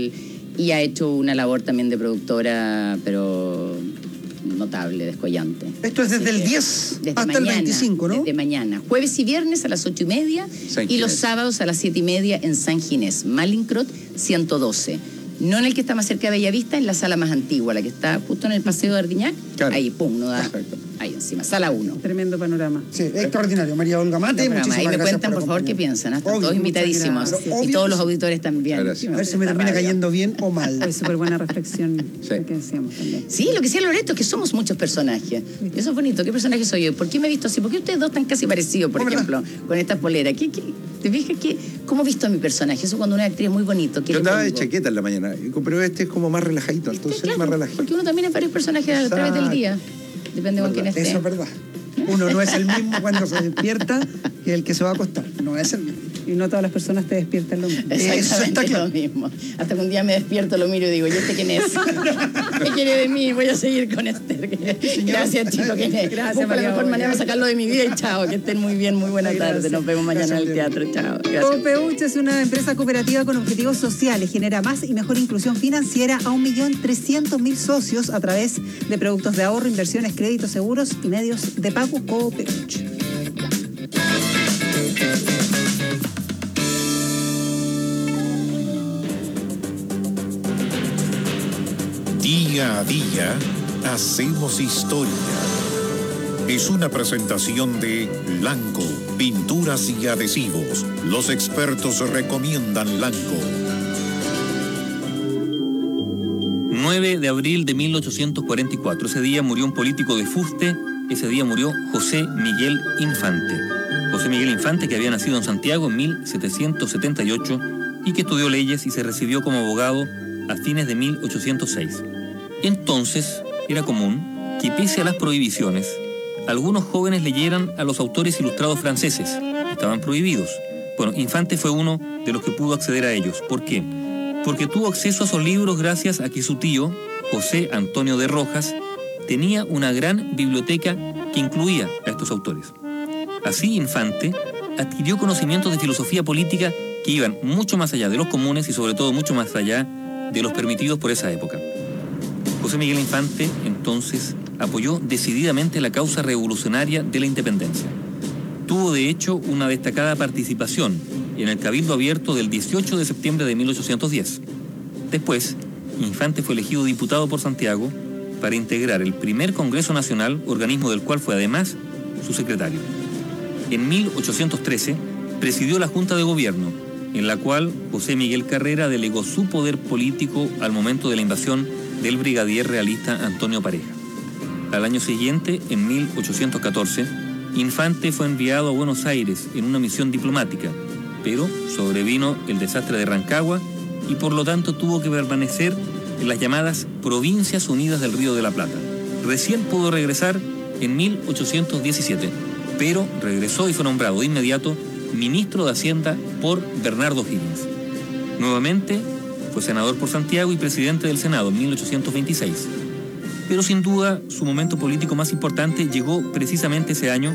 y ha hecho una labor también de productora, pero notable, descollante. Esto es desde el 10 hasta mañana, el 25, ¿no? Desde mañana. Jueves y viernes a las 8:30 y los sábados a las 7:30 en San Ginés, Malincrot 112. No en el que está más cerca de Bellavista, en la sala más antigua, la que está justo en el Paseo de Ardiñac. Claro. Ahí, pum, no da. Perfecto. Ahí encima, sala 1. Tremendo panorama. Sí, extraordinario. María Olga Mate, muchísimas ahí me gracias cuentan, por favor, qué piensan. Están todos invitadísimos. Y todos los auditores también. Gracias. A ver si me termina cayendo bien o mal. Es súper buena reflexión lo que decíamos también. Sí, lo que decía Loreto es que somos muchos personajes. Eso es bonito. ¿Qué personaje soy yo? ¿Por qué me he visto así? ¿Por qué ustedes dos están casi parecidos, por ejemplo, con esta polera? ¿Te fijas cómo he visto a mi personaje? Eso cuando una actriz es muy bonito. Yo estaba de chaqueta en la mañana, pero este es como más relajadito, entonces claro, más relajado. Porque uno también es varios personajes a través del día. Depende con quién esté. Eso es verdad. Uno no es el mismo cuando se despierta que el que se va a acostar. No es el mismo. Y no todas las personas te despiertan lo mismo. Eso está claro. Lo mismo. Hasta que un día me despierto, lo miro y digo, ¿y este quién es? ¿Qué quiere de mí? Voy a seguir con Esther. Gracias, chico. Gracias. Busco la mejor manera de sacarlo de mi vida y chao. Que estén muy bien, muy buena tarde. Nos vemos mañana en el teatro. Chao. Copeuch es una empresa cooperativa con objetivos sociales. Genera más y mejor inclusión financiera a 1.300.000 socios a través de productos de ahorro, inversiones, créditos, seguros y medios de pago. Copeuch. Día a día hacemos historia. Es una presentación de Lanco, pinturas y adhesivos. Los expertos recomiendan Lanco. 9 de abril de 1844. Ese día murió un político de fuste. Ese día murió José Miguel Infante. José Miguel Infante, que había nacido en Santiago en 1778 y que estudió leyes y se recibió como abogado a fines de 1806. Entonces, era común que pese a las prohibiciones, algunos jóvenes leyeran a los autores ilustrados franceses. Estaban prohibidos. Bueno, Infante fue uno de los que pudo acceder a ellos. ¿Por qué? Porque tuvo acceso a esos libros gracias a que su tío, José Antonio de Rojas, tenía una gran biblioteca que incluía a estos autores. Así, Infante adquirió conocimientos de filosofía política que iban mucho más allá de los comunes y sobre todo mucho más allá de los permitidos por esa época. José Miguel Infante, entonces, apoyó decididamente la causa revolucionaria de la independencia. Tuvo, de hecho, una destacada participación en el Cabildo Abierto del 18 de septiembre de 1810. Después, Infante fue elegido diputado por Santiago para integrar el primer Congreso Nacional, organismo del cual fue además su secretario. En 1813 presidió la Junta de Gobierno, en la cual José Miguel Carrera delegó su poder político al momento de la invasión del brigadier realista Antonio Pareja. Al año siguiente, en 1814, Infante fue enviado a Buenos Aires en una misión diplomática, pero sobrevino el desastre de Rancagua y por lo tanto tuvo que permanecer en las llamadas Provincias Unidas del Río de la Plata. Recién pudo regresar en 1817, pero regresó y fue nombrado de inmediato ministro de Hacienda por Bernardo Higgins. Nuevamente fue senador por Santiago y presidente del Senado en 1826. Pero sin duda su momento político más importante llegó precisamente ese año,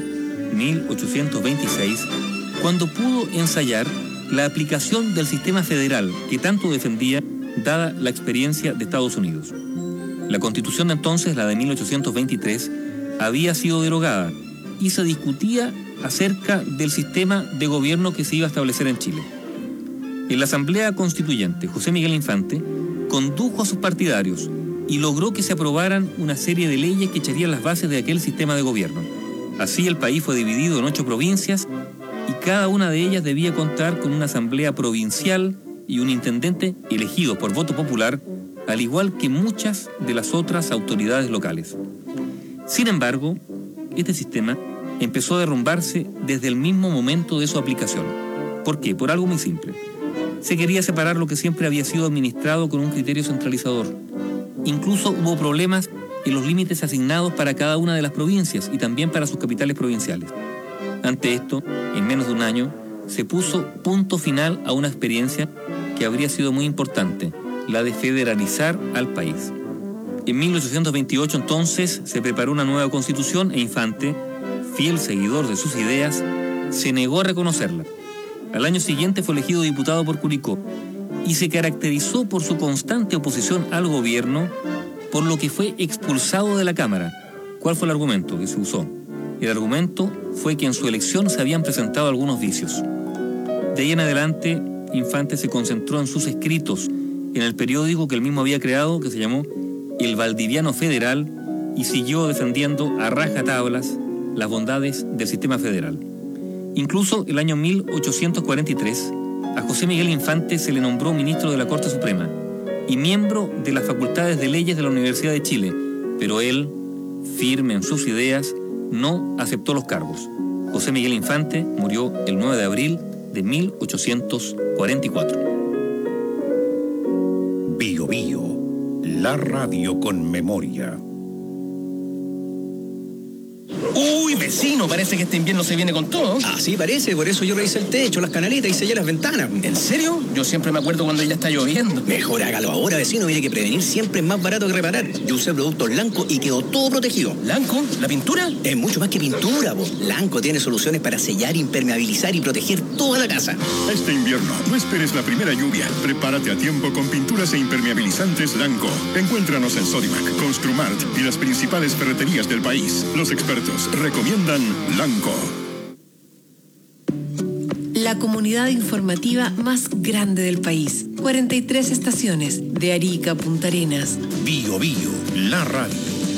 1826, cuando pudo ensayar la aplicación del sistema federal que tanto defendía, dada la experiencia de Estados Unidos. La Constitución de entonces, la de 1823, había sido derogada y se discutía acerca del sistema de gobierno que se iba a establecer en Chile. En la Asamblea Constituyente, José Miguel Infante condujo a sus partidarios y logró que se aprobaran una serie de leyes que echarían las bases de aquel sistema de gobierno. Así el país fue dividido en 8 provincias y cada una de ellas debía contar con una asamblea provincial y un intendente elegido por voto popular, al igual que muchas de las otras autoridades locales. Sin embargo, este sistema empezó a derrumbarse desde el mismo momento de su aplicación. ¿Por qué? Por algo muy simple. Se quería separar lo que siempre había sido administrado con un criterio centralizador. Incluso hubo problemas en los límites asignados para cada una de las provincias y también para sus capitales provinciales. Ante esto, en menos de un año, se puso punto final a una experiencia que habría sido muy importante, la de federalizar al país. En 1828, entonces, se preparó una nueva constitución e Infante, fiel seguidor de sus ideas, se negó a reconocerla. Al año siguiente fue elegido diputado por Curicó y se caracterizó por su constante oposición al gobierno, por lo que fue expulsado de la Cámara. ¿Cuál fue el argumento que se usó? El argumento fue que en su elección se habían presentado algunos vicios. De ahí en adelante, Infante se concentró en sus escritos en el periódico que él mismo había creado, que se llamó El Valdiviano Federal, y siguió defendiendo a rajatablas las bondades del sistema federal. Incluso el año 1843, a José Miguel Infante se le nombró ministro de la Corte Suprema y miembro de las facultades de leyes de la Universidad de Chile, pero él, firme en sus ideas, no aceptó los cargos. José Miguel Infante murió el 9 de abril de 1844. Bio Bio, la radio con memoria. Uy, vecino, parece que este invierno se viene con todo. Ah, sí, parece. Por eso yo revisé el techo, las canaletas y sellé las ventanas. ¿En serio? Yo siempre me acuerdo cuando ya está lloviendo. Mejor hágalo ahora, vecino. Mire que prevenir siempre es más barato que reparar. Yo usé productos Lanco y quedó todo protegido. ¿Lanco? ¿La pintura? Es mucho más que pintura, vos. Lanco tiene soluciones para sellar, impermeabilizar y proteger toda la casa. Este invierno, no esperes la primera lluvia. Prepárate a tiempo con pinturas e impermeabilizantes Lanco. Encuéntranos en Sodimac, Construmart y las principales ferreterías del país. Los expertos recomiendan Lanco. La comunidad informativa más grande del país. 43 estaciones, de Arica a Punta Arenas. Bio Bio, la radio.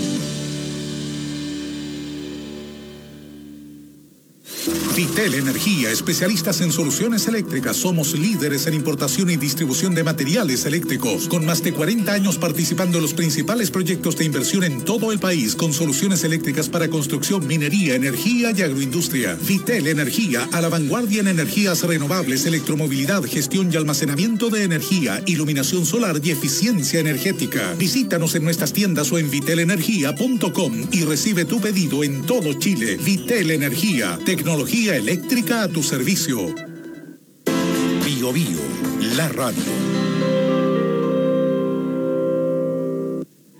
Vitel Energía, especialistas en soluciones eléctricas. Somos líderes en importación y distribución de materiales eléctricos, con más de 40 años participando en los principales proyectos de inversión en todo el país, con soluciones eléctricas para construcción, minería, energía y agroindustria. Vitel Energía, a la vanguardia en energías renovables, electromovilidad, gestión y almacenamiento de energía, iluminación solar y eficiencia energética. Visítanos en nuestras tiendas o en vitelenergia.com y recibe tu pedido en todo Chile. Vitel Energía, tecnología eléctrica a tu servicio. Bio Bio, la radio.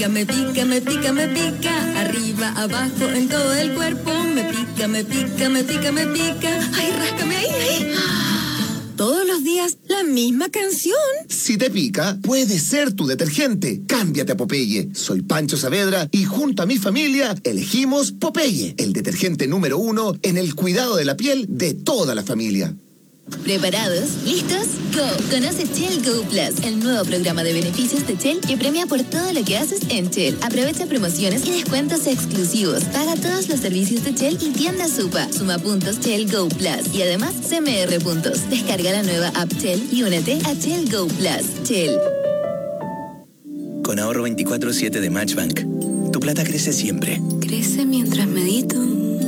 pica, me pica, me pica, me pica. Arriba, abajo, en todo el cuerpo. Me pica, me pica, me pica, me pica. Ay, ráscame ahí, ahí. Todos los días la misma canción. Si te pica, puede ser tu detergente. Cámbiate a Popeye. Soy Pancho Saavedra y junto a mi familia elegimos Popeye, el detergente número 1 en el cuidado de la piel de toda la familia. ¿Preparados? ¿Listos? ¡Go! Conoce Shell Go Plus, el nuevo programa de beneficios de Shell que premia por todo lo que haces en Shell. Aprovecha promociones y descuentos exclusivos. Paga todos los servicios de Shell y tienda Supa. Suma puntos Shell Go Plus y además CMR puntos. Descarga la nueva app Shell y únete a Shell Go Plus. Shell. Con ahorro 24/7 de Matchbank, tu plata crece siempre. Crece mientras medito.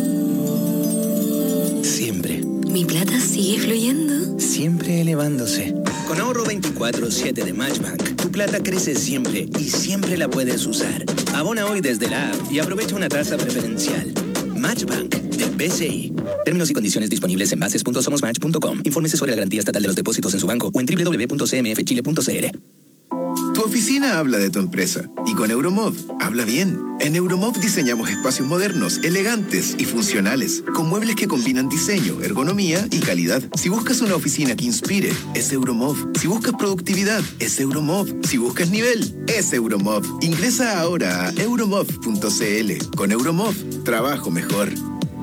Siempre. Mi plata sigue fluyendo. Siempre elevándose. Con ahorro 24/7 de Matchbank, tu plata crece siempre y siempre la puedes usar. Abona hoy desde la app y aprovecha una tasa preferencial. Matchbank de BCI. Términos y condiciones disponibles en bases.somosmatch.com. Infórmese sobre la garantía estatal de los depósitos en su banco o en www.cmfchile.cl. Tu oficina habla de tu empresa y con Euromov habla bien. En Euromov diseñamos espacios modernos, elegantes y funcionales, con muebles que combinan diseño, ergonomía y calidad. Si buscas una oficina que inspire, es Euromov. Si buscas productividad, es Euromov. Si buscas nivel, es Euromov. Ingresa ahora a euromov.cl. Con Euromov, trabajo mejor.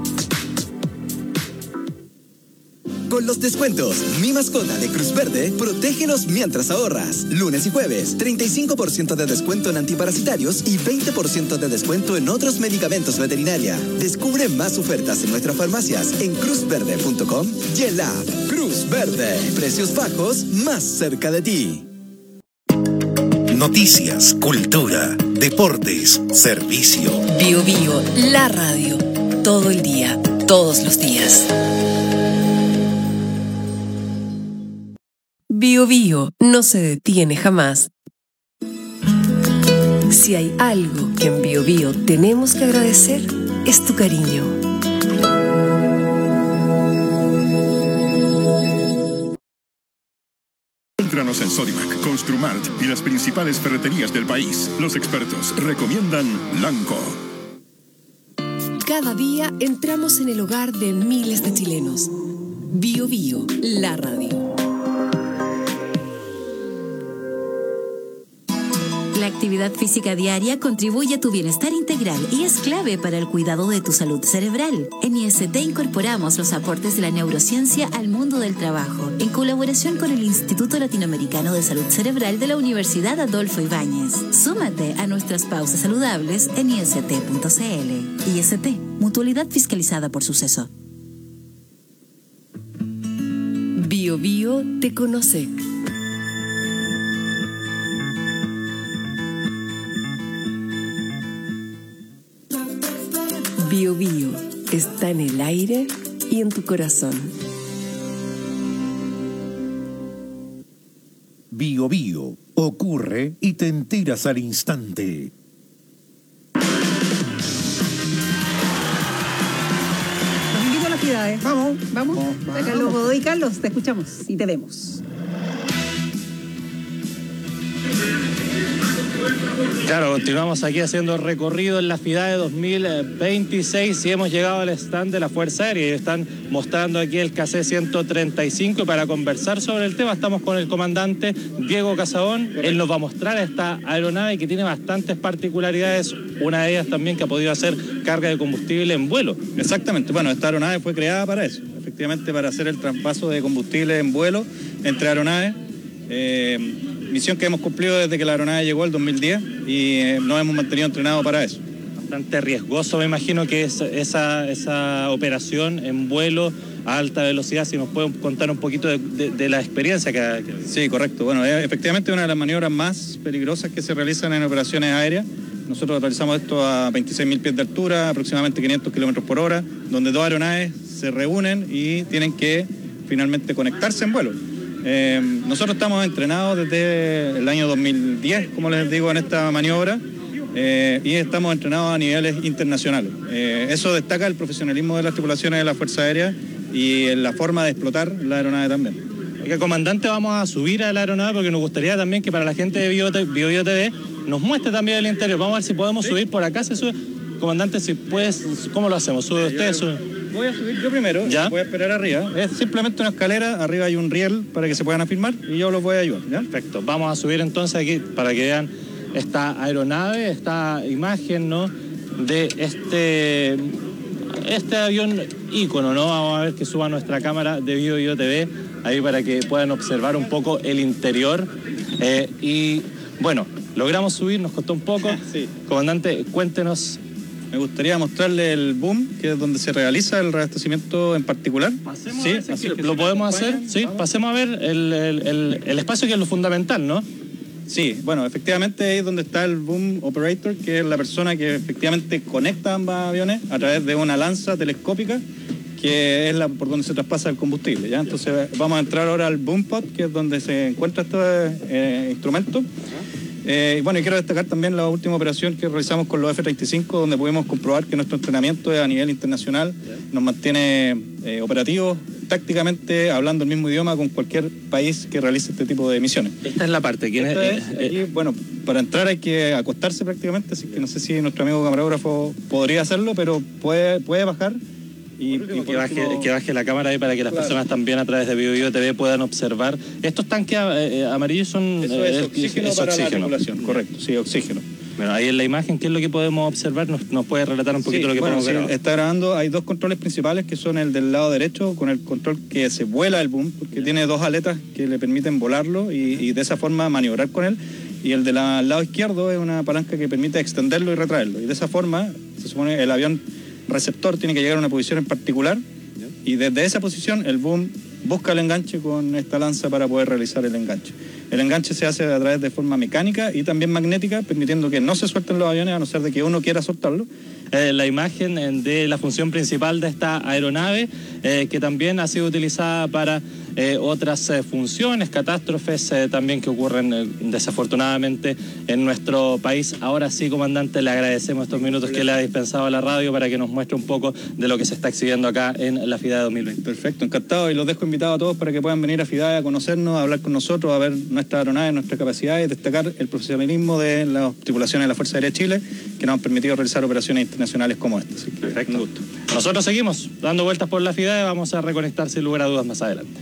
Con los descuentos Mi Mascota de Cruz Verde, protégelos mientras ahorras. Lunes y jueves, 35% de descuento en antiparasitarios y 20% de descuento en otros medicamentos veterinaria. Descubre más ofertas en nuestras farmacias en cruzverde.com y en la app Cruz Verde. Precios bajos más cerca de ti. Noticias, cultura, deportes, servicio. Bio Bio, la radio. Todo el día, todos los días. Bio Bio no se detiene jamás. Si hay algo que en Bio Bio tenemos que agradecer, es tu cariño. Encuéntranos en Sodimac, Construmart y las principales ferreterías del país. Los expertos recomiendan Lanco. Cada día entramos en el hogar de miles de chilenos. Bio Bio, la radio. La actividad física diaria contribuye a tu bienestar integral y es clave para el cuidado de tu salud cerebral. En IST incorporamos los aportes de la neurociencia al mundo del trabajo, en colaboración con el Instituto Latinoamericano de Salud Cerebral de la Universidad Adolfo Ibáñez. Súmate a nuestras pausas saludables en ist.cl. IST, mutualidad fiscalizada por Suceso. Bio Bio te conoce. Bio Bio está en el aire y en tu corazón. Bio Bio ocurre y te enteras al instante. Los invito a la actividad, Vamos. Carlos Godoy, Carlos, te escuchamos y te vemos. Claro, continuamos aquí haciendo el recorrido en la FIDAE 2026 y hemos llegado al stand de la Fuerza Aérea y están mostrando aquí el KC-135 y para conversar sobre el tema estamos con el comandante Diego Casabón. Él nos va a mostrar esta aeronave que tiene bastantes particularidades, una de ellas también que ha podido hacer carga de combustible en vuelo. Exactamente, bueno, esta aeronave fue creada para eso, efectivamente para hacer el traspaso de combustible en vuelo entre aeronaves. Misión que hemos cumplido desde que la aeronave llegó el 2010 y nos hemos mantenido entrenados para eso. Bastante riesgoso, me imagino que es esa operación en vuelo a alta velocidad. Si nos pueden contar un poquito de la experiencia que... Sí, correcto. Bueno, efectivamente una de las maniobras más peligrosas que se realizan en operaciones aéreas. Nosotros realizamos esto a 26.000 pies de altura, aproximadamente 500 kilómetros por hora, donde dos aeronaves se reúnen y tienen que finalmente conectarse en vuelo. Nosotros estamos entrenados desde el año 2010, como les digo, en esta maniobra y estamos entrenados a niveles internacionales. Eso destaca el profesionalismo de las tripulaciones de la Fuerza Aérea y la forma de explotar la aeronave también. Oiga, comandante, vamos a subir a la aeronave porque nos gustaría también que para la gente de Bio TV nos muestre también el interior. Vamos a ver si podemos subir por acá. Se sube. Comandante, si puedes, ¿cómo lo hacemos? ¿Sube usted? Voy a subir yo primero, ¿ya? Voy a esperar arriba. Es simplemente una escalera, arriba hay un riel para que se puedan afirmar y yo los voy a ayudar, ¿ya? Perfecto, vamos a subir entonces aquí para que vean esta aeronave, esta imagen, ¿no? De este avión ícono, ¿no? Vamos a ver que suba nuestra cámara de BioBio TV ahí para que puedan observar un poco el interior. Y bueno, logramos subir, nos costó un poco. Sí. Comandante, cuéntenos. Me gustaría mostrarle el boom, que es donde se realiza el reabastecimiento en particular. Pasemos sí, así que lo podemos hacer. Sí, pasemos a ver el espacio, que es lo fundamental, ¿no? Sí, bueno, efectivamente ahí es donde está el boom operator, que es la persona que efectivamente conecta ambos aviones a través de una lanza telescópica, que es por donde se traspasa el combustible, ¿ya? Entonces vamos a entrar ahora al boom pod, que es donde se encuentra este instrumento. Bueno, y quiero destacar también la última operación que realizamos con los F-35, donde pudimos comprobar que nuestro entrenamiento a nivel internacional nos mantiene operativos, tácticamente, hablando el mismo idioma con cualquier país que realice este tipo de misiones. Esta es la parte. Aquí, bueno, para entrar hay que acostarse prácticamente, así que no sé si nuestro amigo camarógrafo podría hacerlo, pero puede bajar. Y que baje la cámara ahí para que las personas también a través de BioBio TV puedan observar. Estos tanques amarillos son... Eso es oxígeno para la tripulación, correcto, sí, oxígeno. Bueno, ahí en la imagen, ¿qué es lo que podemos observar? ¿Nos puede relatar un poquito lo que podemos ver? Está grabando, hay dos controles principales que son el del lado derecho, con el control que se vuela el boom, porque tiene dos aletas que le permiten volarlo y de esa forma maniobrar con él. Y el del lado izquierdo es una palanca que permite extenderlo y retraerlo. Y de esa forma, se supone el avión receptor tiene que llegar a una posición en particular y desde esa posición el boom busca el enganche con esta lanza para poder realizar el enganche. El enganche se hace a través de forma mecánica y también magnética, permitiendo que no se suelten los aviones a no ser de que uno quiera soltarlo. La imagen de la función principal de esta aeronave, que también ha sido utilizada para otras funciones, catástrofes también que ocurren desafortunadamente en nuestro país. Ahora sí, comandante, le agradecemos estos minutos que le ha dispensado a la radio para que nos muestre un poco de lo que se está exhibiendo acá en la FIDAE 2020. Perfecto, encantado, y los dejo invitados a todos para que puedan venir a FIDAE a conocernos, a hablar con nosotros, a ver nuestra aeronave, nuestras capacidades, destacar el profesionalismo de las tripulaciones de la Fuerza Aérea de Chile, que nos han permitido realizar operaciones internacionales como esta. Así que, perfecto. Un gusto. Nosotros seguimos dando vueltas por la FIDAE, vamos a reconectar sin lugar a dudas más adelante.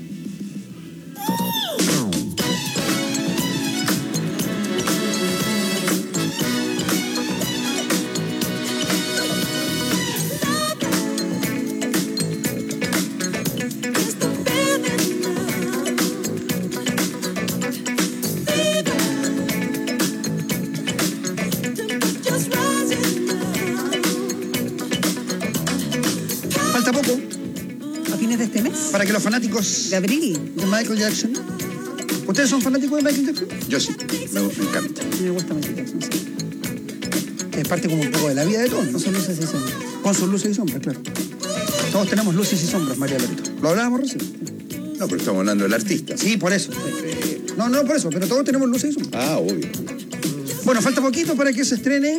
Falta poco a fines de este mes, para que los fanáticos de abril de Michael Jackson. ¿Ustedes son fanáticos de Michael Jackson? Yo sí, me encanta. Me gusta Michael Jackson, sí. Es parte como un poco de la vida de todos, ¿no? Con sus luces y sombras. Con sus luces y sombras, claro. Todos tenemos luces y sombras, María Lorito. Lo hablábamos recién. No, pero estamos hablando del artista. Sí, por eso. No por eso, pero todos tenemos luces y sombras. Ah, obvio. Bueno, falta poquito para que se estrene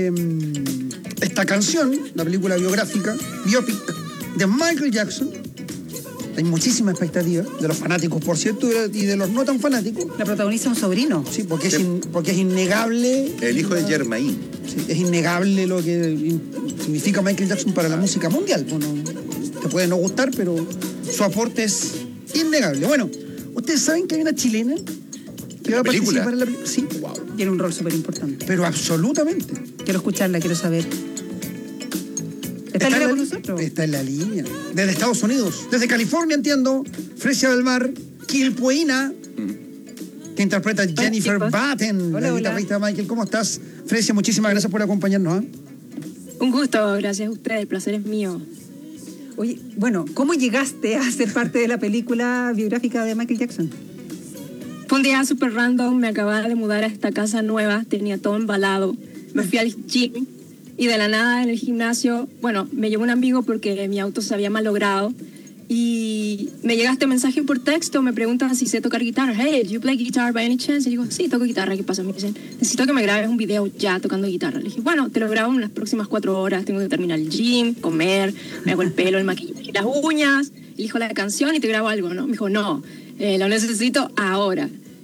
esta canción, la película biográfica, biopic, de Michael Jackson. Hay muchísima expectativa de los fanáticos, por cierto, y de los no tan fanáticos. La protagoniza un sobrino. Sí, porque es innegable. El hijo de Germain. Sí, es innegable lo que significa Michael Jackson para la música mundial. Bueno, te puede no gustar, pero su aporte es innegable. Bueno, ustedes saben que hay una chilena que va a participar en la película. Sí, wow. Tiene un rol súper importante. Pero absolutamente. Quiero escucharla, quiero saber. ¿Está en la línea con nosotros? Está en la línea. Desde Estados Unidos. Desde California, entiendo. Fresia del Mar. Quilpueína. Que interpreta Jennifer Batten. Hola, la guitarrista Michael. ¿Cómo estás? Fresia, muchísimas gracias por acompañarnos. Un gusto, gracias a ustedes. El placer es mío. Oye, bueno, ¿cómo llegaste a ser parte de la película biográfica de Michael Jackson? Fue un día súper random. Me acababa de mudar a esta casa nueva. Tenía todo embalado. Me fui al gym. Y de la nada en el gimnasio, bueno, me llevó un amigo porque mi auto se había malogrado y me llega este mensaje por texto, me preguntan si sé tocar guitarra. Hey, do you play guitar by any chance? Y digo, sí, toco guitarra. ¿Qué pasa? Me dicen, necesito que me grabes un video ya tocando guitarra. Le dije, bueno, te lo grabo en las próximas 4 horas. Tengo que terminar el gym, comer, me hago el pelo, el maquillaje, las uñas, elijo la canción y te grabo algo, ¿no? Me dijo, no, lo necesito ahora.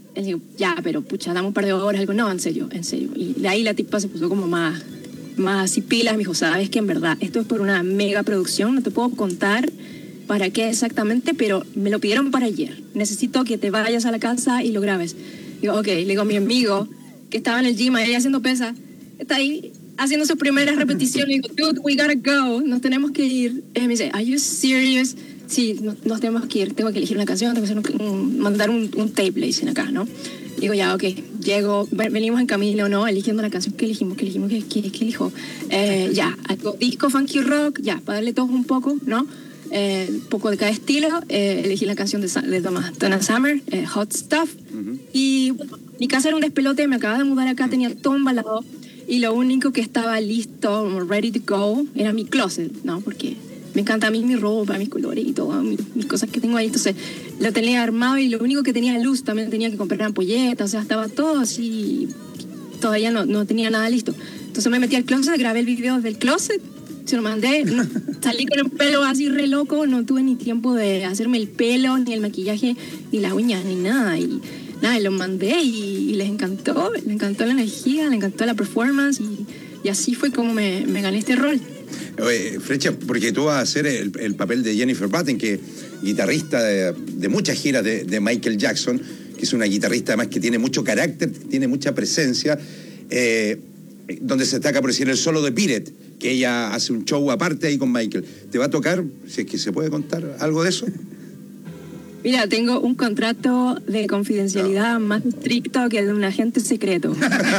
Le digo, ya, pero pucha, dame un par de horas, algo. No, en serio. Y de ahí la tipa se puso como más así pilas. Me dijo, sabes que en verdad esto es por una mega producción, no te puedo contar para qué exactamente, pero me lo pidieron para ayer. Necesito que te vayas a la casa y lo grabes. Digo, ok. Le digo a mi amigo que estaba en el gym ahí haciendo pesas, está ahí haciendo sus primeras repeticiones. Le digo, dude, we gotta go, nos tenemos que ir. Y me dice, are you serious? Sí, nos tenemos que ir, tengo que elegir una canción, tengo que hacer mandar un tape, le dicen acá, ¿no? Digo, ya, ok, llego, venimos en camino, ¿no? Eligiendo la canción, ¿qué elegimos? ¿Qué elijo? Ya, algo disco, funky rock, ya, para darle todo un poco, ¿no? Un poco de cada estilo. Elegí la canción de Donna Summer, Hot Stuff. Y bueno, mi casa era un despelote, me acababa de mudar acá, tenía todo embalado. Y lo único que estaba listo, ready to go, era mi closet, ¿no? Porque me encanta a mí mi ropa, mis colores y todo, mis cosas que tengo ahí. Entonces lo tenía armado y lo único que tenía luz, también tenía que comprar ampolletas, o sea, estaba todo así, todavía no tenía nada listo. Entonces me metí al closet, grabé el video del closet, se lo mandé, salí con el pelo así re loco, no tuve ni tiempo de hacerme el pelo, ni el maquillaje, ni las uñas, ni nada. Y nada, lo mandé y les encantó la energía, les encantó la performance y así fue como me gané este rol. Oye, Frecha, porque tú vas a hacer el papel de Jennifer Batten, que es guitarrista de muchas giras de Michael Jackson, que es una guitarrista además que tiene mucho carácter, tiene mucha presencia, donde se destaca por decir el solo de Beat It, que ella hace un show aparte ahí con Michael. ¿Te va a tocar, si es que se puede contar algo de eso? Mira, tengo un contrato de confidencialidad más estricto que el de un agente secreto.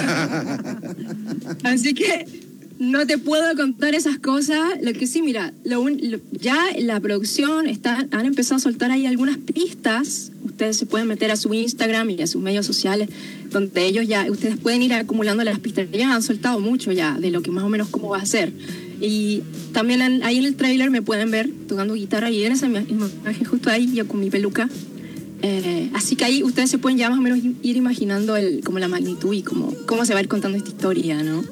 Así que no te puedo contar esas cosas. Lo que sí, mira, ya la producción han empezado a soltar ahí algunas pistas. Ustedes se pueden meter a su Instagram y a sus medios sociales, donde ustedes pueden ir acumulando las pistas. Ellos han soltado mucho ya de lo que más o menos cómo va a ser. Y también ahí en el tráiler me pueden ver tocando guitarra y en esa imagen justo ahí yo con mi peluca. Así que ahí ustedes se pueden ya más o menos ir imaginando como la magnitud y cómo se va a ir contando esta historia, ¿no?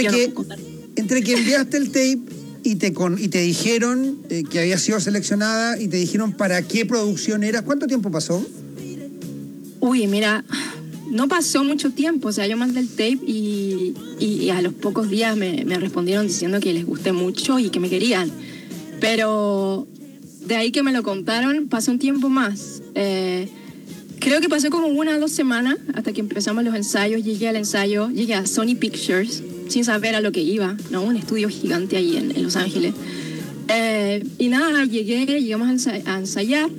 Entre que enviaste el tape y te dijeron que había sido seleccionada y te dijeron para qué producción era, ¿cuánto tiempo pasó? Uy, mira, no pasó mucho tiempo. O sea, yo mandé el tape y a los pocos días me respondieron diciendo que les gusté mucho y que me querían. Pero de ahí que me lo contaron, pasó un tiempo más. Creo que pasó como 1 o 2 semanas hasta que empezamos los ensayos. Llegué a Sony Pictures sin saber a lo que iba, ¿no? Un estudio gigante ahí en Los Ángeles. Y nada, llegamos a ensayar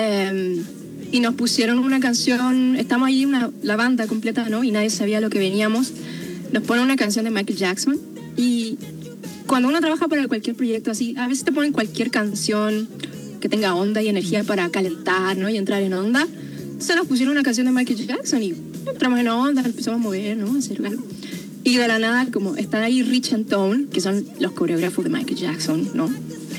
y nos pusieron una canción. Estamos ahí la banda completa, ¿no? Y nadie sabía lo que veníamos. Nos ponen una canción de Michael Jackson y cuando uno trabaja para cualquier proyecto así, a veces te ponen cualquier canción que tenga onda y energía para calentar, ¿no? Y entrar en onda. Entonces nos pusieron una canción de Michael Jackson y entramos en onda, empezamos a mover, ¿no? A hacer algo. Y de la nada, como están ahí Rich and Tone, que son los coreógrafos de Michael Jackson, ¿no?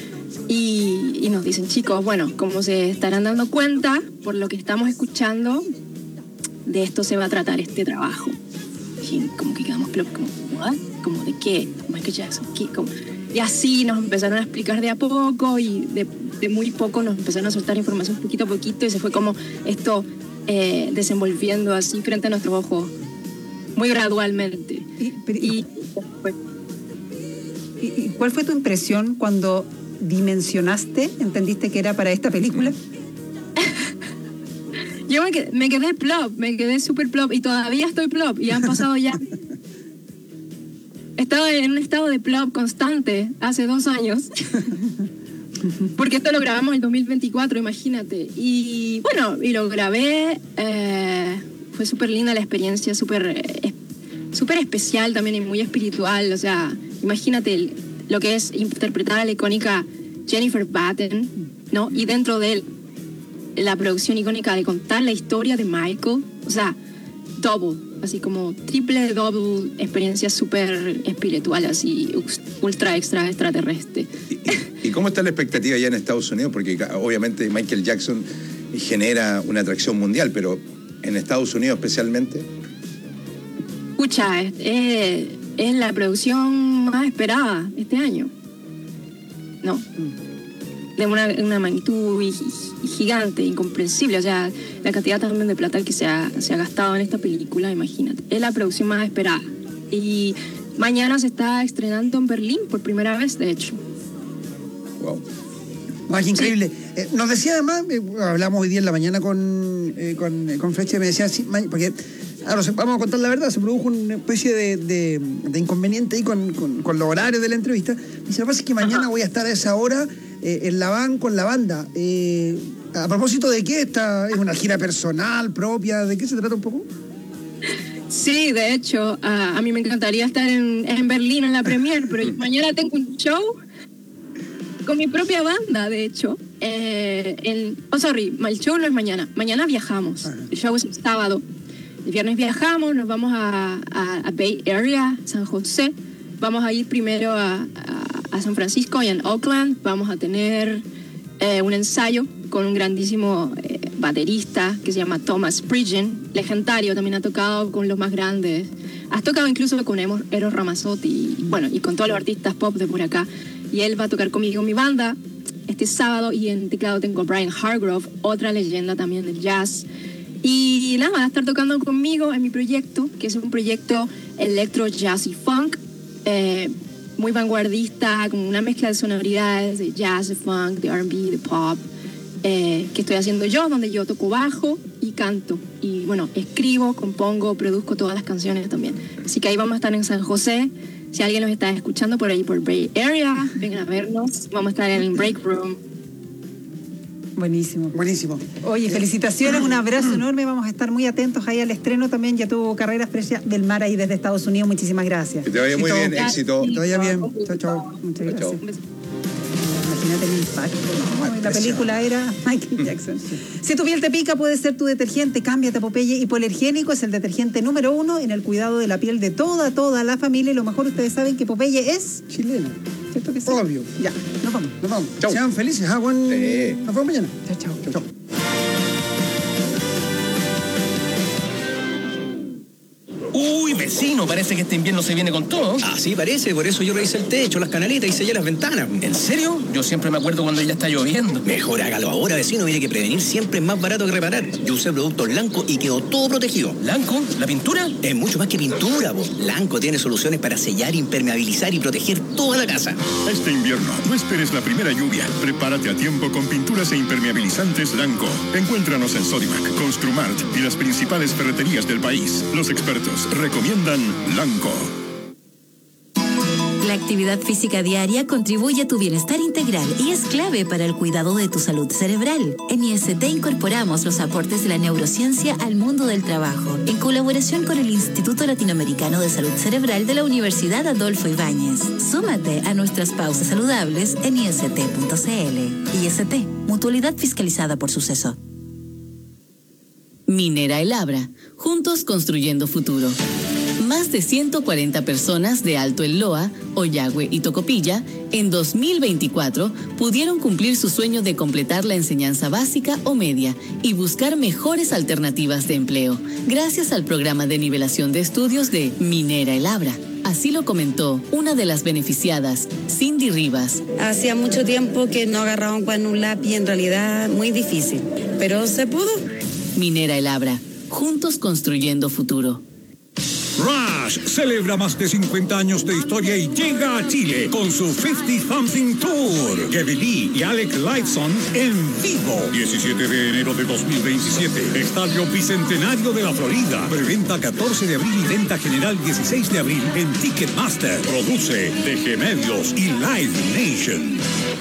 Y nos dicen, chicos, bueno, como se estarán dando cuenta por lo que estamos escuchando, de esto se va a tratar este trabajo. Y como que quedamos como, ¿what? ¿Como de qué? Michael Jackson, ¿qué? ¿Cómo? Y así nos empezaron a explicar de a poco y de muy poco nos empezaron a soltar información poquito a poquito y se fue como esto desenvolviendo así frente a nuestros ojos, muy gradualmente. ¿Y cuál fue tu impresión cuando dimensionaste, entendiste que era para esta película? Yo me quedé plop, me quedé súper plop y todavía estoy plop y han pasado ya... He estado en un estado de plop constante hace 2 años. Porque esto lo grabamos en el 2024, imagínate. Y bueno, y lo grabé. Fue súper linda la experiencia, súper especial también y muy espiritual. O sea, imagínate lo que es interpretar a la icónica Jennifer Batten, ¿no? Y dentro de él, la producción icónica de contar la historia de Michael. O sea, double. Así como triple, doble, experiencia súper espiritual, así ultra extraterrestre. ¿Y cómo está la expectativa ya en Estados Unidos? Porque obviamente Michael Jackson genera una atracción mundial, pero en Estados Unidos especialmente. Escucha, es la producción más esperada este año. No. de una magnitud gigante, incomprensible. O sea, la cantidad también de plata que se ha gastado en esta película, imagínate. Es la producción más esperada. Y mañana se está estrenando en Berlín por primera vez, de hecho. Wow. Más increíble. Nos decía además, hablamos hoy día en la mañana con Flecha, y me decía, sí, porque vamos a contar la verdad, se produjo una especie de inconveniente ahí con los horarios de la entrevista. Me dice, lo que pasa es que mañana voy a estar a esa hora en la van con la banda. A propósito de qué, ¿es una gira personal, propia? ¿De qué se trata un poco? Sí, de hecho, a mí me encantaría estar en Berlín en la premiere, pero mañana tengo un show con mi propia banda, de hecho. El show no es mañana. Mañana viajamos. El show es el sábado. El viernes viajamos, nos vamos a Bay Area, San José. Vamos a ir primero a San Francisco y en Oakland. Vamos a tener un ensayo con un grandísimo baterista que se llama Thomas Pridgen, legendario, también ha tocado con los más grandes. Has tocado incluso con Eros Ramazzotti y con todos los artistas pop de por acá. Y él va a tocar conmigo en mi banda este sábado, y en teclado tengo a Brian Hargrove, otra leyenda también del jazz. Y nada, van a estar tocando conmigo en mi proyecto, que es un proyecto electro, jazz y funk, muy vanguardista, con una mezcla de sonoridades de jazz, de funk, de R&B, de pop, que estoy haciendo yo, donde yo toco bajo y canto. Y bueno, escribo, compongo, produzco todas las canciones también. Así que ahí vamos a estar en San José. Si alguien nos está escuchando por ahí, por Bay Area, vengan a vernos. Vamos a estar en el Break Room. Buenísimo. Buenísimo. Oye, felicitaciones, un abrazo enorme. Vamos a estar muy atentos ahí al estreno también. Ya tuvo carrera Frecha del Mar ahí desde Estados Unidos. Muchísimas gracias. Que te vaya muy bien, éxito. Que te vaya bien. Chao, chao. Muchas gracias. Imagínate el impacto, ¿no? La película era Michael Jackson. Si tu piel te pica, puede ser tu detergente. Cámbiate a Popeye Hipoalergénico. Es el detergente número 1 en el cuidado de la piel de toda la familia. Y lo mejor, ustedes saben que Popeye es chileno. ¿Cierto que sí? Obvio. Ya, nos vamos. Nos vamos. Chau. Sean felices. Nos vemos mañana. Chao. Chau. Uy, vecino, parece que este invierno se viene con todo. Así parece, por eso yo revisé el techo, las canaletas y sellé las ventanas. ¿En serio? Yo siempre me acuerdo cuando ya está lloviendo. Mejor hágalo ahora, vecino, mire que prevenir siempre es más barato que reparar. Yo usé productos Lanco y quedó todo protegido. ¿Lanco? ¿La pintura? Es mucho más que pintura, vos. Lanco tiene soluciones para sellar, impermeabilizar y proteger toda la casa. Este invierno, no esperes la primera lluvia. Prepárate a tiempo con pinturas e impermeabilizantes Lanco. Encuéntranos en Sodimac, Construmart y las principales ferreterías del país. Los expertos recomiendan Lanco. La actividad física diaria contribuye a tu bienestar integral y es clave para el cuidado de tu salud cerebral. En IST incorporamos los aportes de la neurociencia al mundo del trabajo, en colaboración con el Instituto Latinoamericano de Salud Cerebral de la Universidad Adolfo Ibáñez. Súmate a nuestras pausas saludables en ist.cl. IST, mutualidad fiscalizada por Suceso. Minera El Abra, juntos construyendo futuro. Más de 140 personas de Alto El Loa, Ollagüe y Tocopilla, en 2024 pudieron cumplir su sueño de completar la enseñanza básica o media y buscar mejores alternativas de empleo, gracias al programa de nivelación de estudios de Minera El Abra. Así lo comentó una de las beneficiadas, Cindy Rivas. Hacía mucho tiempo que no agarraba un cuaderno, un lápiz, en realidad muy difícil, pero se pudo. Minera El Abra, juntos construyendo futuro. Rush celebra más de 50 años de historia y llega a Chile con su 50 Something Tour. Kevin Lee y Alec Lifeson en vivo. 17 de enero de 2027. Estadio Bicentenario de la Florida. Preventa 14 de abril y venta general 16 de abril en Ticketmaster. Produce DG Medios y Live Nation.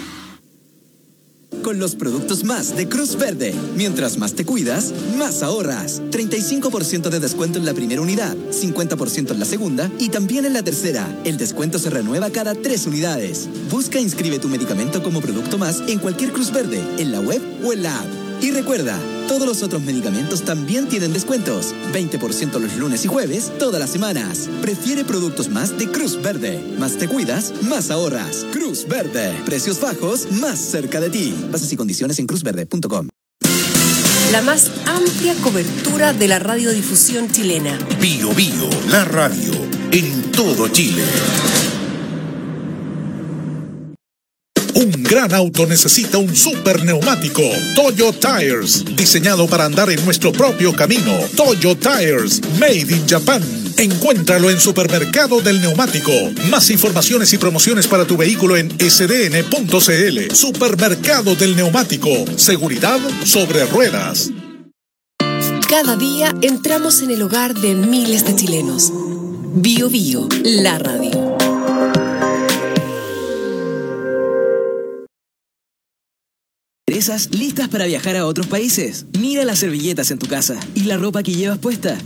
Con los productos más de Cruz Verde. Mientras más te cuidas, más ahorras. 35% de descuento en la primera unidad, 50% en la segunda y también en la tercera. El descuento se renueva cada 3 unidades. Busca e inscribe tu medicamento como producto más en cualquier Cruz Verde, en la web o en la app. Y recuerda, todos los otros medicamentos también tienen descuentos. 20% los lunes y jueves, todas las semanas. Prefiere productos más de Cruz Verde. Más te cuidas, más ahorras. Cruz Verde. Precios bajos, más cerca de ti. Bases y condiciones en cruzverde.com. La más amplia cobertura de la radiodifusión chilena. Bio Bio, la radio, en todo Chile. Un gran auto necesita un super neumático. Toyo Tires, diseñado para andar en nuestro propio camino. Toyo Tires, made in Japan. Encuéntralo en Supermercado del Neumático. Más informaciones y promociones para tu vehículo en sdn.cl. Supermercado del Neumático. Seguridad sobre ruedas. Cada día entramos en el hogar de miles de chilenos. Bio Bio, la radio. ¿Listas para viajar a otros países? Mira las servilletas en tu casa y la ropa que llevas puesta.